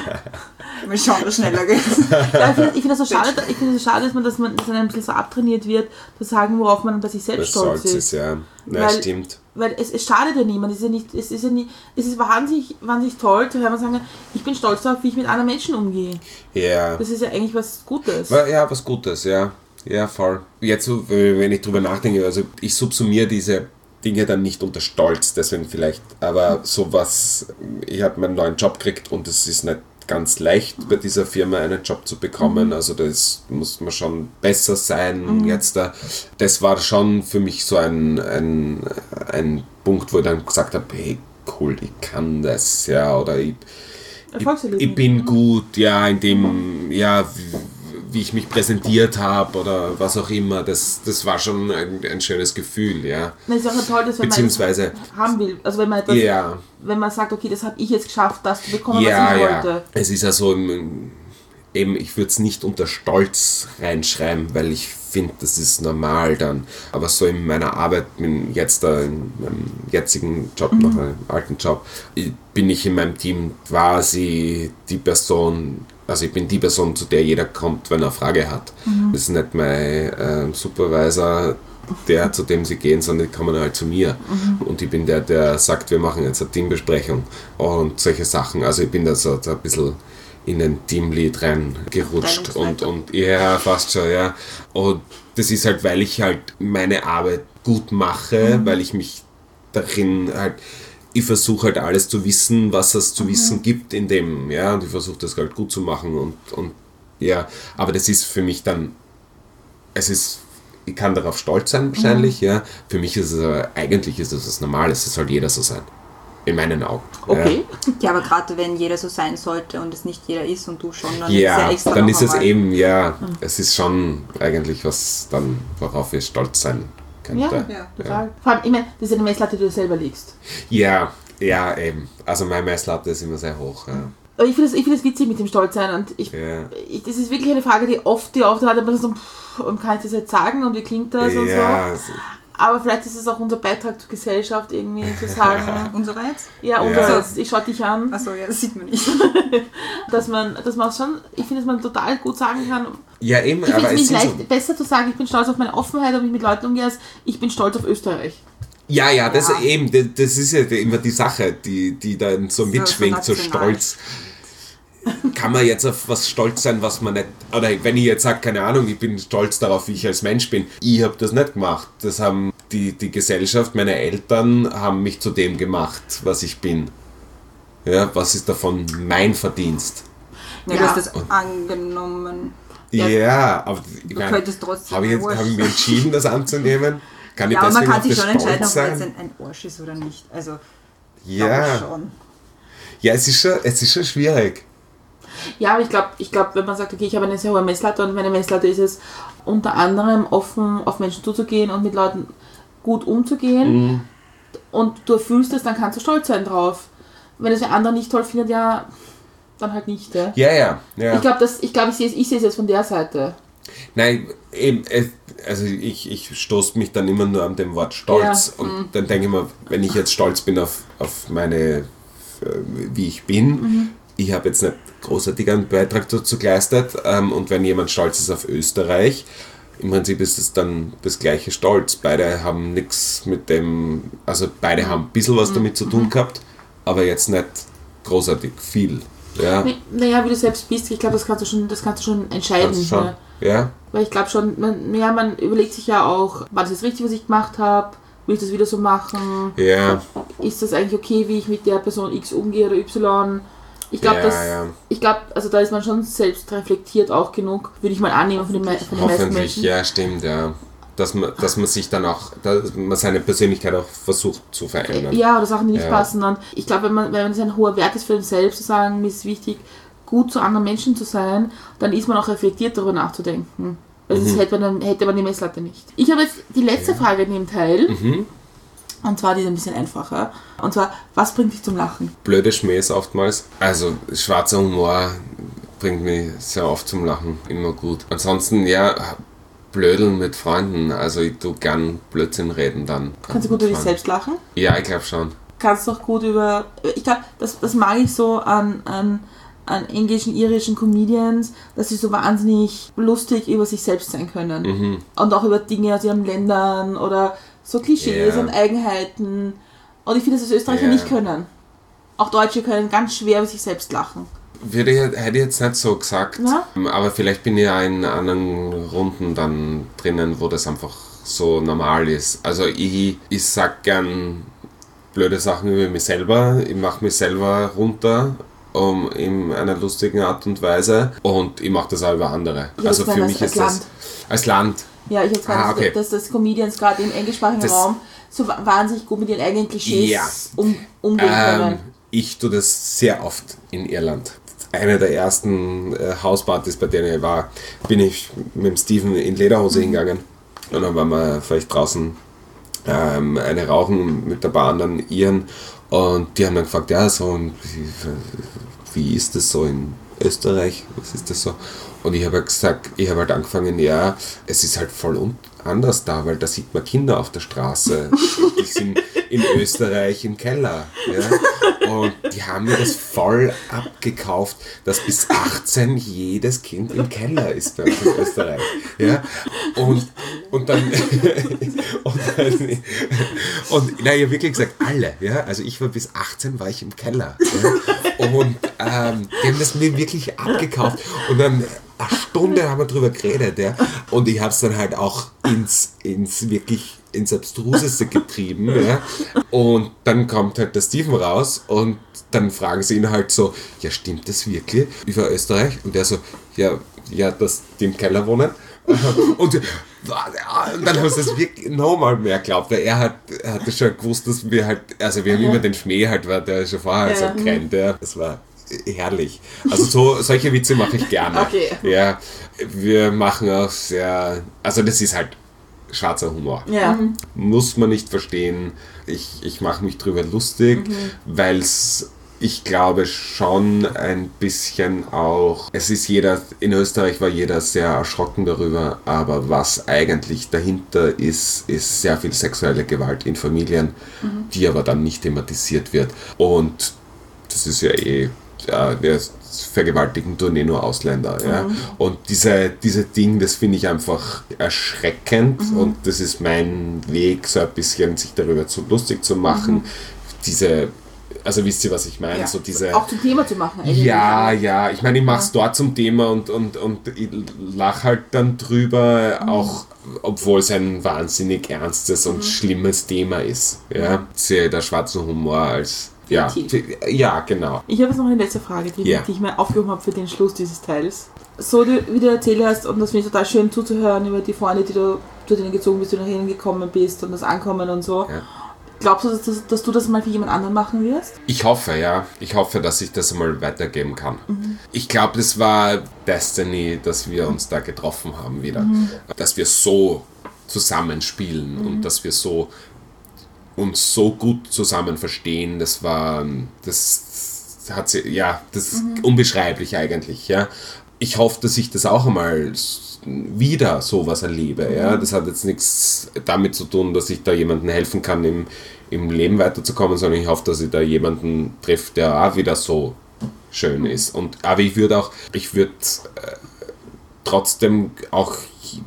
Mal schauen, was schneller geht. Ja, ich finde ich find das so schade, ich finde es so schade, dass man, dass man dass einem ein bisschen so abtrainiert wird, zu sagen, worauf man bei sich selbst Das stolz soll ist. es, ja. Na, Weil- stimmt. Weil es, es schadet ja niemand. Es ist ja nicht, es ist ja nie, es ist wahnsinnig, wahnsinnig toll zu hören und sagen, ich bin stolz darauf, wie ich mit anderen Menschen umgehe. Ja. Das ist ja eigentlich was Gutes. Wa- Ja, was Gutes, ja. Ja, voll. Jetzt, so, wenn ich drüber nachdenke, also ich subsumiere diese Dinge dann nicht unter Stolz, deswegen vielleicht, aber sowas, ich habe meinen neuen Job gekriegt und es ist nicht ganz leicht, bei dieser Firma einen Job zu bekommen, also das muss man schon besser sein Mhm. jetzt da. Das war schon für mich so ein, ein, ein Punkt, wo ich dann gesagt habe, hey, cool, ich kann das, ja, oder ich, ich, Erfolgserlebnis. ich bin gut, ja, in dem, ja, wie, wie ich mich präsentiert habe oder was auch immer, das, das war schon ein, ein schönes Gefühl, ja. Das ist auch toll, dass wenn Beziehungsweise, man etwas haben will, also wenn man etwas, ja, wenn man sagt, okay, das habe ich jetzt geschafft, das zu bekommen, ja, was ich ja, wollte. es ist ja so, im- eben, ich würde es nicht unter Stolz reinschreiben, weil ich finde, das ist normal dann, aber so in meiner Arbeit, in jetzt da in meinem jetzigen Job, Mhm. noch einem alten Job, ich- bin ich in meinem Team quasi die Person, also ich bin die Person, zu der jeder kommt, wenn er eine Frage hat. Mhm. Das ist nicht mein äh, Supervisor, der, zu dem sie gehen, sondern die kommen halt zu mir. Mhm. Und ich bin der, der sagt, wir machen jetzt eine Teambesprechung und solche Sachen. Also ich bin da so, so ein bisschen in ein Teamlead reingerutscht und, Abteilungsleiter. und ja, fast schon, ja. Und das ist halt, weil ich halt meine Arbeit gut mache, weil ich mich darin halt, ich versuche halt alles zu wissen, was es zu wissen gibt in dem, ja, und ich versuche das halt gut zu machen und, und ja, aber das ist für mich dann, es ist, ich kann darauf stolz sein wahrscheinlich, ja, für mich ist es, aber- eigentlich ist es was Normales, es soll jeder so sein, in meinen Augen. Okay. Ja, aber gerade wenn jeder so sein sollte und es nicht jeder ist und du schon, dann Ja, ist ja, ja extra dann noch ist es einmal- eben, ja, es ist schon eigentlich was dann, worauf ich stolz sein Ja, könnte. Ja. total. Vor allem, ich meine, das ist eine Messlatte, die du selber legst. Ja, ja, eben. Also meine Messlatte ist immer sehr hoch. Ja. Aber ich finde das, ich find das witzig mit dem Stolzsein und ich, Ja. ich, das ist wirklich eine Frage, die oft, die oft hat, aber so, pff, und kann ich das jetzt sagen und wie klingt das und so. Ja, also, Aber vielleicht ist es auch unser Beitrag zur Gesellschaft, irgendwie zu sagen, Unsere jetzt? ja, unser Ja. jetzt, ich schau dich an, Achso, ja, das sieht man nicht. dass man, dass man auch schon, ich finde, dass man total gut sagen kann, ja, eben, ich finde aber es es nicht sind leicht, so, besser zu sagen, ich bin stolz auf meine Offenheit und wie ich mit Leuten umgehe, als ich bin stolz auf Österreich. Ja, ja, das Ja. eben, das, das ist ja immer die Sache, die, die dann so So- mitschwingt, so, so national. stolz. Kann man jetzt auf was stolz sein, was man nicht, oder wenn ich jetzt sage, keine Ahnung, ich bin stolz darauf, wie ich als Mensch bin. Ich habe das nicht gemacht. Das haben die, die Gesellschaft, meine Eltern haben mich zu dem gemacht, was ich bin. Ja, was ist davon mein Verdienst? Ja, du Ja. hast das angenommen. Ja, Ja. aber ich Du mein, könntest trotzdem habe ich, ein jetzt, Arsch. habe ich mich entschieden, das anzunehmen? Kann ich Ja, aber man deswegen kann auf sich das schon entscheiden, ob stolz man jetzt sein? ein, ein Arsch ist oder nicht. Also, Ja, glaube ich schon. ja, es ist schon, es ist schon schwierig. Ja, aber ich glaube, ich glaub, wenn man sagt, okay, ich habe eine sehr hohe Messlatte und meine Messlatte ist es, unter anderem offen auf Menschen zuzugehen und mit Leuten gut umzugehen Mhm. und du erfüllst es, dann kannst du stolz sein drauf. Wenn es der andere nicht toll findet, ja, dann halt nicht. Ja. Ja, ja, ja. Ich glaube, ich, glaub, ich sehe es ich sehe es jetzt von der Seite. Nein, eben, äh, also ich, ich stoße mich dann immer nur an dem Wort Stolz Ja, und dann denke ich mir, wenn ich jetzt stolz bin auf, auf meine, äh, wie ich bin, Mhm. ich habe jetzt nicht großartig einen Beitrag dazu geleistet ähm, und wenn jemand stolz ist auf Österreich, im Prinzip ist es dann das gleiche Stolz. Beide haben nichts mit dem, also beide haben ein bisschen was damit zu tun gehabt, aber jetzt nicht großartig viel. Ja, Nee, Naja, wie du selbst bist, ich glaube, das kannst du schon, das kannst du schon entscheiden. kannst schon. Ja. Ja, Weil ich glaube schon, man, ja, man überlegt sich ja auch, war das jetzt richtig, was ich gemacht habe? Will ich das wieder so machen? ja, Ist das eigentlich okay, wie ich mit der Person X umgehe oder Y? Ich glaube, ja, dass ja. ich glaube, also da ist man schon selbst reflektiert auch genug, würde ich mal annehmen von den, me- von den meisten Hoffentlich, Menschen. ja, stimmt, ja. Dass man, dass man sich dann auch, dass man seine Persönlichkeit auch versucht zu verändern. Ja, oder Sachen, die nicht Ja. passen. Und ich glaube, wenn man, wenn es ein hoher Wert ist für einen selbst, zu sagen, mir ist es wichtig, gut zu anderen Menschen zu sein, dann ist man auch reflektiert, darüber nachzudenken. Weil sonst hätte man, dann, hätte man die Messlatte nicht. Ich habe jetzt die letzte Frage in dem Teil. Mhm. Und zwar, die ist ein bisschen einfacher. Und zwar, was bringt dich zum Lachen? Blöde Schmähs oftmals. Also schwarzer Humor bringt mich sehr oft zum Lachen. Immer gut. Ansonsten, ja, Blödeln mit Freunden. Also ich tue gern Blödsinn reden dann. Kannst du gut mit über dich Freunden. selbst lachen? Ja, ich glaube schon. Kannst du auch gut über... Ich glaube, das, das mag ich so an, an, an englischen, irischen Comedians, dass sie so wahnsinnig lustig über sich selbst sein können. Mhm. Und auch über Dinge aus ihren Ländern oder so Klischees Ja. und Eigenheiten. Und ich finde, dass das Österreicher Ja. nicht können. Auch Deutsche können ganz schwer über sich selbst lachen. Würde ich, hätte ich jetzt nicht so gesagt, Ja? aber vielleicht bin ich ja in anderen Runden dann drinnen, wo das einfach so normal ist. Also ich, ich sag gern blöde Sachen über mich selber, ich mache mich selber runter um, in einer lustigen Art und Weise und ich mache das auch über andere. Ich also jetzt für meine, mich als ist das als Land. Ja, ich jetzt Ah, ah, okay. dass, dass Comedians gerade im englischsprachigen Das- Raum so wa- wahnsinnig gut mit ihren eigenen Klischees Ja. um, umgehen Ähm, können. ich tue das sehr oft in Irland. Eine der ersten äh, Hauspartys, bei denen ich war, bin ich mit dem Steven in Lederhose hingegangen. Und dann waren wir vielleicht draußen ähm, eine rauchen mit ein paar anderen Iren. Und die haben dann gefragt, ja, so, und wie, wie ist das so in Österreich? Was ist das so? Und ich habe halt gesagt, ich habe halt angefangen, ja, es ist halt voll un- anders da, weil da sieht man Kinder auf der Straße. Die sind in Österreich im Keller. Ja? Und die haben mir das voll abgekauft, dass bis achtzehn jedes Kind im Keller ist bei uns in Österreich. Ja? Und, und dann, und, dann und naja, wirklich gesagt, alle. Ja? Also ich war bis achtzehn war ich im Keller. Ja? Und ähm, die haben das mir wirklich abgekauft. Und dann eine Stunde haben wir drüber geredet, ja. Und ich habe es dann halt auch ins, ins wirklich ins Abstruseste getrieben, ja. Und dann kommt halt der Steven raus und dann fragen sie ihn halt so, ja, stimmt das wirklich über Österreich? Und der so, ja, ja, dass die im Keller wohnen. Und, und dann haben sie das wirklich nochmal mehr geglaubt, weil er hat, er hatte schon gewusst, dass wir halt, also wir haben immer den Schmäh halt, weil der schon vorher so kennt, ja. Das war herrlich. Also so solche Witze mache ich gerne. Okay. Ja, wir machen auch sehr, also das ist halt schwarzer Humor. Ja. Muss man nicht verstehen. Ich, ich mache mich drüber lustig, Mhm. weil es, ich glaube schon ein bisschen auch, es ist jeder, in Österreich war jeder sehr erschrocken darüber, aber was eigentlich dahinter ist, ist sehr viel sexuelle Gewalt in Familien, die aber dann nicht thematisiert wird. Und das ist ja eh, ja, der vergewaltigen tun eh nur Ausländer. Mhm. Ja? Und diese, diese Ding, das finde ich einfach erschreckend mhm. und das ist mein Weg, so ein bisschen sich darüber zu lustig zu machen. Mhm. Diese, also wisst ihr, was ich meine? Ja. So diese, auch zum Thema zu machen. Eigentlich. Ja, ja, ich meine, ich mache es ja. dort zum Thema und, und, und ich lache halt dann drüber, mhm. auch obwohl es ein wahnsinnig ernstes und mhm. schlimmes Thema ist. Ja? Mhm. Ich sehe der schwarze Humor als Ja, ja, genau. Ich habe jetzt noch eine letzte Frage, die, yeah. die ich mir aufgehoben habe für den Schluss dieses Teils. So wie du erzählt hast, und das finde ich total schön zuzuhören über die Freunde, die du zu denen gezogen bist, du nach hinten gekommen bist und das Ankommen und so. Ja. Glaubst du, dass, dass, dass du das mal für jemand anderen machen wirst? Ich hoffe, ja. Ich hoffe, dass ich das mal weitergeben kann. Mhm. Ich glaube, das war Destiny, dass wir uns da getroffen haben wieder. Mhm. Dass wir so zusammenspielen mhm. und dass wir so uns so gut zusammen verstehen, das war, das hat sie, ja, das ist mhm. unbeschreiblich eigentlich, ja. Ich hoffe, dass ich das auch einmal wieder sowas erlebe, mhm. ja. Das hat jetzt nichts damit zu tun, dass ich da jemandem helfen kann, im, im Leben weiterzukommen, sondern ich hoffe, dass ich da jemanden treffe, der auch wieder so schön ist. Und, aber ich würde auch, ich würde äh, trotzdem auch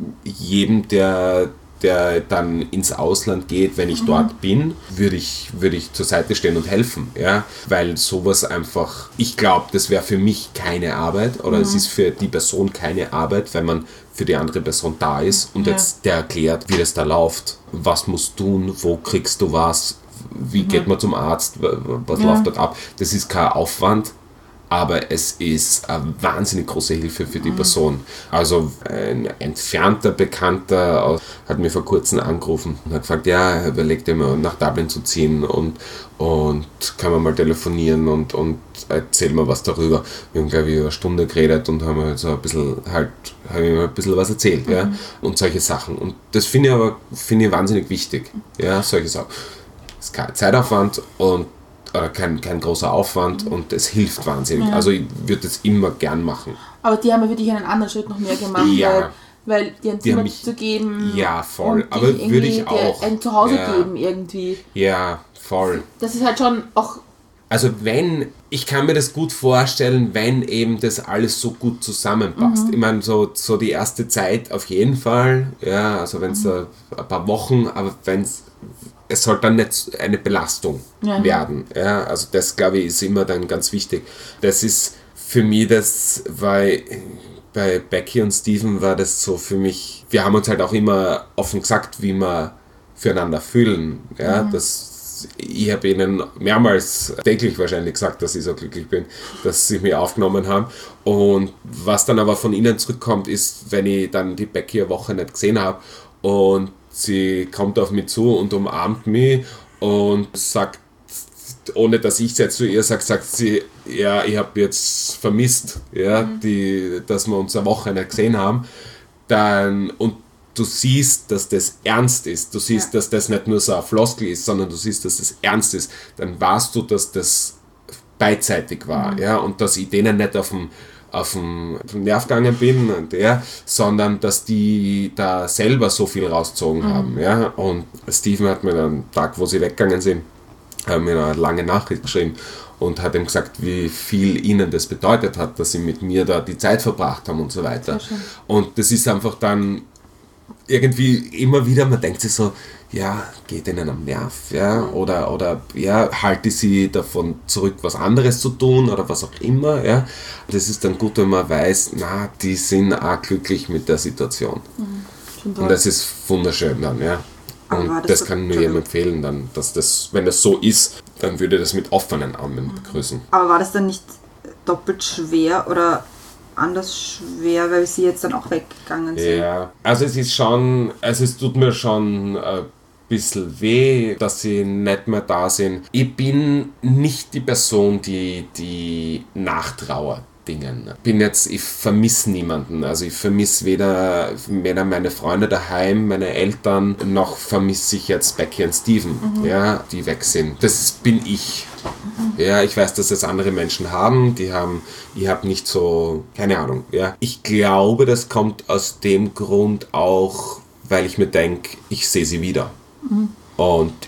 jedem, der der dann ins Ausland geht, wenn ich mhm. dort bin, würde ich, würde ich zur Seite stehen und helfen, ja, weil sowas einfach, ich glaube, das wäre für mich keine Arbeit oder mhm. es ist für die Person keine Arbeit, wenn man für die andere Person da ist und ja. jetzt der erklärt, wie das da läuft, was musst du tun, wo kriegst du was, wie mhm. geht man zum Arzt, was ja. läuft dort ab, das ist kein Aufwand, aber es ist eine wahnsinnig große Hilfe für die Person. Also ein entfernter Bekannter hat mir vor kurzem angerufen und hat gefragt, ja, er überlegt immer nach Dublin zu ziehen und, und kann man mal telefonieren und, und erzähl mal was darüber. Wir haben, glaube ich, eine Stunde geredet und haben halt so ein bisschen halt, haben ihm ein bisschen was erzählt, mhm. ja, und solche Sachen. Und das finde ich aber finde ich wahnsinnig wichtig, ja, solche Sachen. Es ist kein Zeitaufwand und oder kein, kein großer Aufwand mhm. und es hilft wahnsinnig. Ja. Also ich würde das immer gern machen. Aber die haben ja wirklich einen anderen Schritt noch mehr gemacht, ja. weil, weil dir ein Zimmer mich, zu geben. Ja, voll. Und aber würde ich auch. Ein Zuhause ja. geben irgendwie. Ja, voll. Das ist halt schon auch. Also wenn, ich kann mir das gut vorstellen, wenn eben das alles so gut zusammenpasst. Mhm. Ich meine, so, so die erste Zeit auf jeden Fall, ja, also wenn es mhm. ein paar Wochen, aber wenn es es soll dann nicht eine Belastung ja. werden. Ja, also das, glaube ich, ist immer dann ganz wichtig. Das ist für mich das, weil bei Becky und Steven war das so für mich, wir haben uns halt auch immer offen gesagt, wie wir füreinander fühlen. Ja, mhm. das, ich habe ihnen mehrmals täglich wahrscheinlich gesagt, dass ich so glücklich bin, dass sie mich aufgenommen haben. Und was dann aber von ihnen zurückkommt, ist, wenn ich dann die Becky eine Woche nicht gesehen habe und sie kommt auf mich zu und umarmt mich und sagt, ohne dass ich es jetzt zu ihr sage, sagt sie, ja, ich habe jetzt vermisst, ja, mhm. die, dass wir uns eine Woche nicht gesehen haben. Dann, und du siehst, dass das ernst ist, du siehst, ja. dass das nicht nur so ein Floskel ist, sondern du siehst, dass das ernst ist, dann weißt du, dass das beidseitig war, mhm. ja, und dass ich denen nicht auf dem auf den Nerv gegangen bin, und der, sondern dass die da selber so viel rausgezogen mhm. haben. Ja? Und Steven hat mir dann am Tag, wo sie weggegangen sind, hat mir eine lange Nachricht geschrieben und hat ihm gesagt, wie viel ihnen das bedeutet hat, dass sie mit mir da die Zeit verbracht haben und so weiter. Und das ist einfach dann irgendwie immer wieder, man denkt sich so, ja, geht ihnen am Nerv, ja, oder, oder ja, halte sie davon zurück, was anderes zu tun oder was auch immer, ja. Das ist dann gut, wenn man weiß, na, die sind auch glücklich mit der Situation. Mhm. Und das ist wunderschön dann, ja. Und das, das kann nur jedem empfehlen, dann, dass das, wenn das so ist, dann würde das mit offenen Armen begrüßen. Aber war das dann nicht doppelt schwer oder anders schwer, weil sie jetzt dann auch weggegangen sind? Ja, also es ist schon, also es tut mir schon ein bisschen weh, dass sie nicht mehr da sind. Ich bin nicht die Person, die, die nachtrauert. Dingen. Bin jetzt, ich vermisse niemanden. Also ich vermisse weder, weder meine Freunde daheim, meine Eltern, noch vermisse ich jetzt Becky und Steven, mhm. ja, die weg sind. Das bin ich. Mhm. Ja, ich weiß, dass das andere Menschen haben, die haben, ich habe nicht so, keine Ahnung. Ja. Ich glaube, das kommt aus dem Grund auch, weil ich mir denke, ich sehe sie wieder. Mhm. Und ich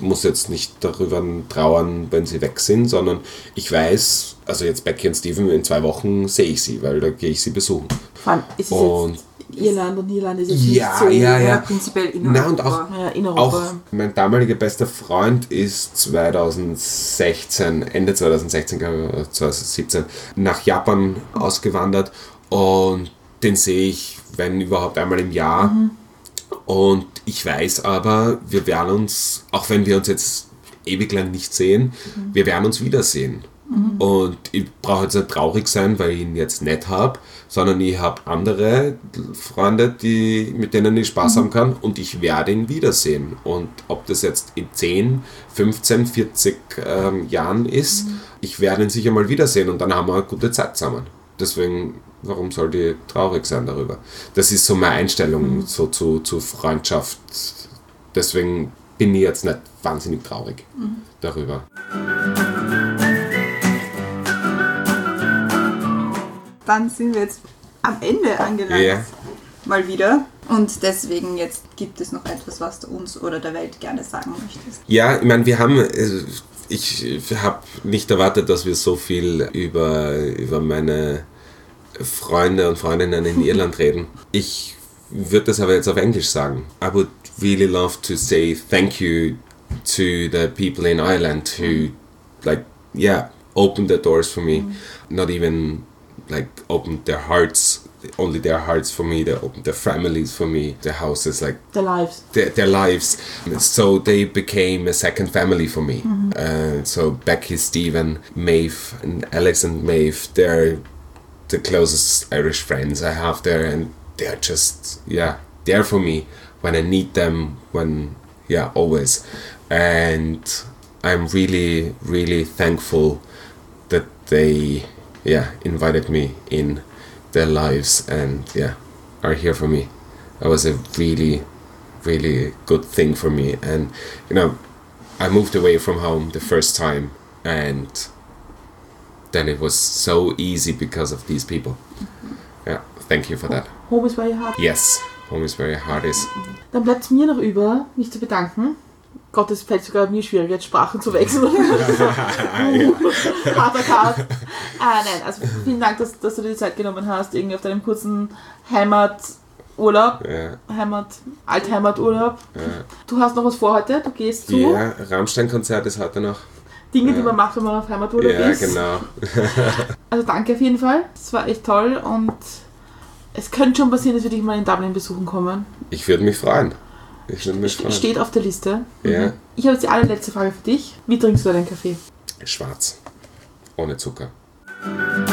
muss jetzt nicht darüber trauern, wenn sie weg sind, sondern ich weiß, also jetzt Becky und Steven, in zwei Wochen sehe ich sie, weil da gehe ich sie besuchen. Vor allem ist es und jetzt Irland und Irland ist jetzt ja, nicht so... ja, ja. Prinzipiell in Na, Europa. und auch, Ja, in Europa. auch mein damaliger bester Freund ist zweitausendsechzehn, Ende zweitausendsechzehn, glaube ich, oder zweitausendsiebzehn, nach Japan ausgewandert und den sehe ich, wenn überhaupt, einmal im Jahr. Mhm. Und ich weiß aber, wir werden uns, auch wenn wir uns jetzt ewig lang nicht sehen, mhm. wir werden uns wiedersehen. Mhm. Und ich brauche jetzt nicht traurig sein, weil ich ihn jetzt nicht habe, sondern ich habe andere Freunde, die, mit denen ich Spaß mhm. haben kann und ich werde ihn wiedersehen. Und ob das jetzt in zehn, fünfzehn, vierzig ähm, Jahren ist, mhm. ich werde ihn sicher mal wiedersehen und dann haben wir eine gute Zeit zusammen. Deswegen, warum soll die traurig sein darüber? Das ist so meine Einstellung mhm. so zu, zu Freundschaft. Deswegen bin ich jetzt nicht wahnsinnig traurig mhm. darüber. Dann sind wir jetzt am Ende angelangt. Yeah. Mal wieder. Und deswegen jetzt gibt es noch etwas, was du uns oder der Welt gerne sagen möchtest. Ja, ich meine, wir haben, ich habe nicht erwartet, dass wir so viel über, über meine Freunde und Freundinnen in Irland reden. Ich würde das aber jetzt auf Englisch sagen. I would really love to say thank you to the people in Ireland who, like, yeah, opened the doors for me. Mm. Not even like opened their hearts, only their hearts for me, they opened their families for me, their houses, like their lives, their, their lives. So they became a second family for me. Mm-hmm. Uh, so Becky, Stephen, Maeve, and Alex and Maeve, they're the closest Irish friends I have there, and they're just, yeah, there for me when I need them, when, yeah, always. And I'm really, really thankful that they, yeah, invited me in their lives and, yeah, are here for me. That was a really, really good thing for me. And, you know, I moved away from home the first time, and then it was so easy because of these people. Mm-hmm. Yeah, thank you for that. Home is where your heart is. Yes, home is where your heart is. Dann bleibt es mir noch über, mich zu bedanken. Gott, es fällt sogar mir schwierig, jetzt Sprachen zu wechseln. Harter Cut. Ah, nein, also vielen Dank, dass, dass du dir die Zeit genommen hast, irgendwie auf deinem kurzen Heimaturlaub. Ja. Heimat, Altheimaturlaub. Ja. Du hast noch was vor heute, du gehst zu. Ja, Rammstein-Konzert ist heute noch. Dinge, ja. die man macht, wenn man auf Heimaturlaub ja, ist. Ja, genau. Also danke auf jeden Fall, das war echt toll und es könnte schon passieren, dass wir dich mal in Dublin besuchen kommen. Ich würde mich freuen. Ich würde mich freuen. Steht auf der Liste. Ja. Ich habe jetzt die allerletzte Frage für dich. Wie trinkst du deinen Kaffee? Schwarz. Ohne Zucker.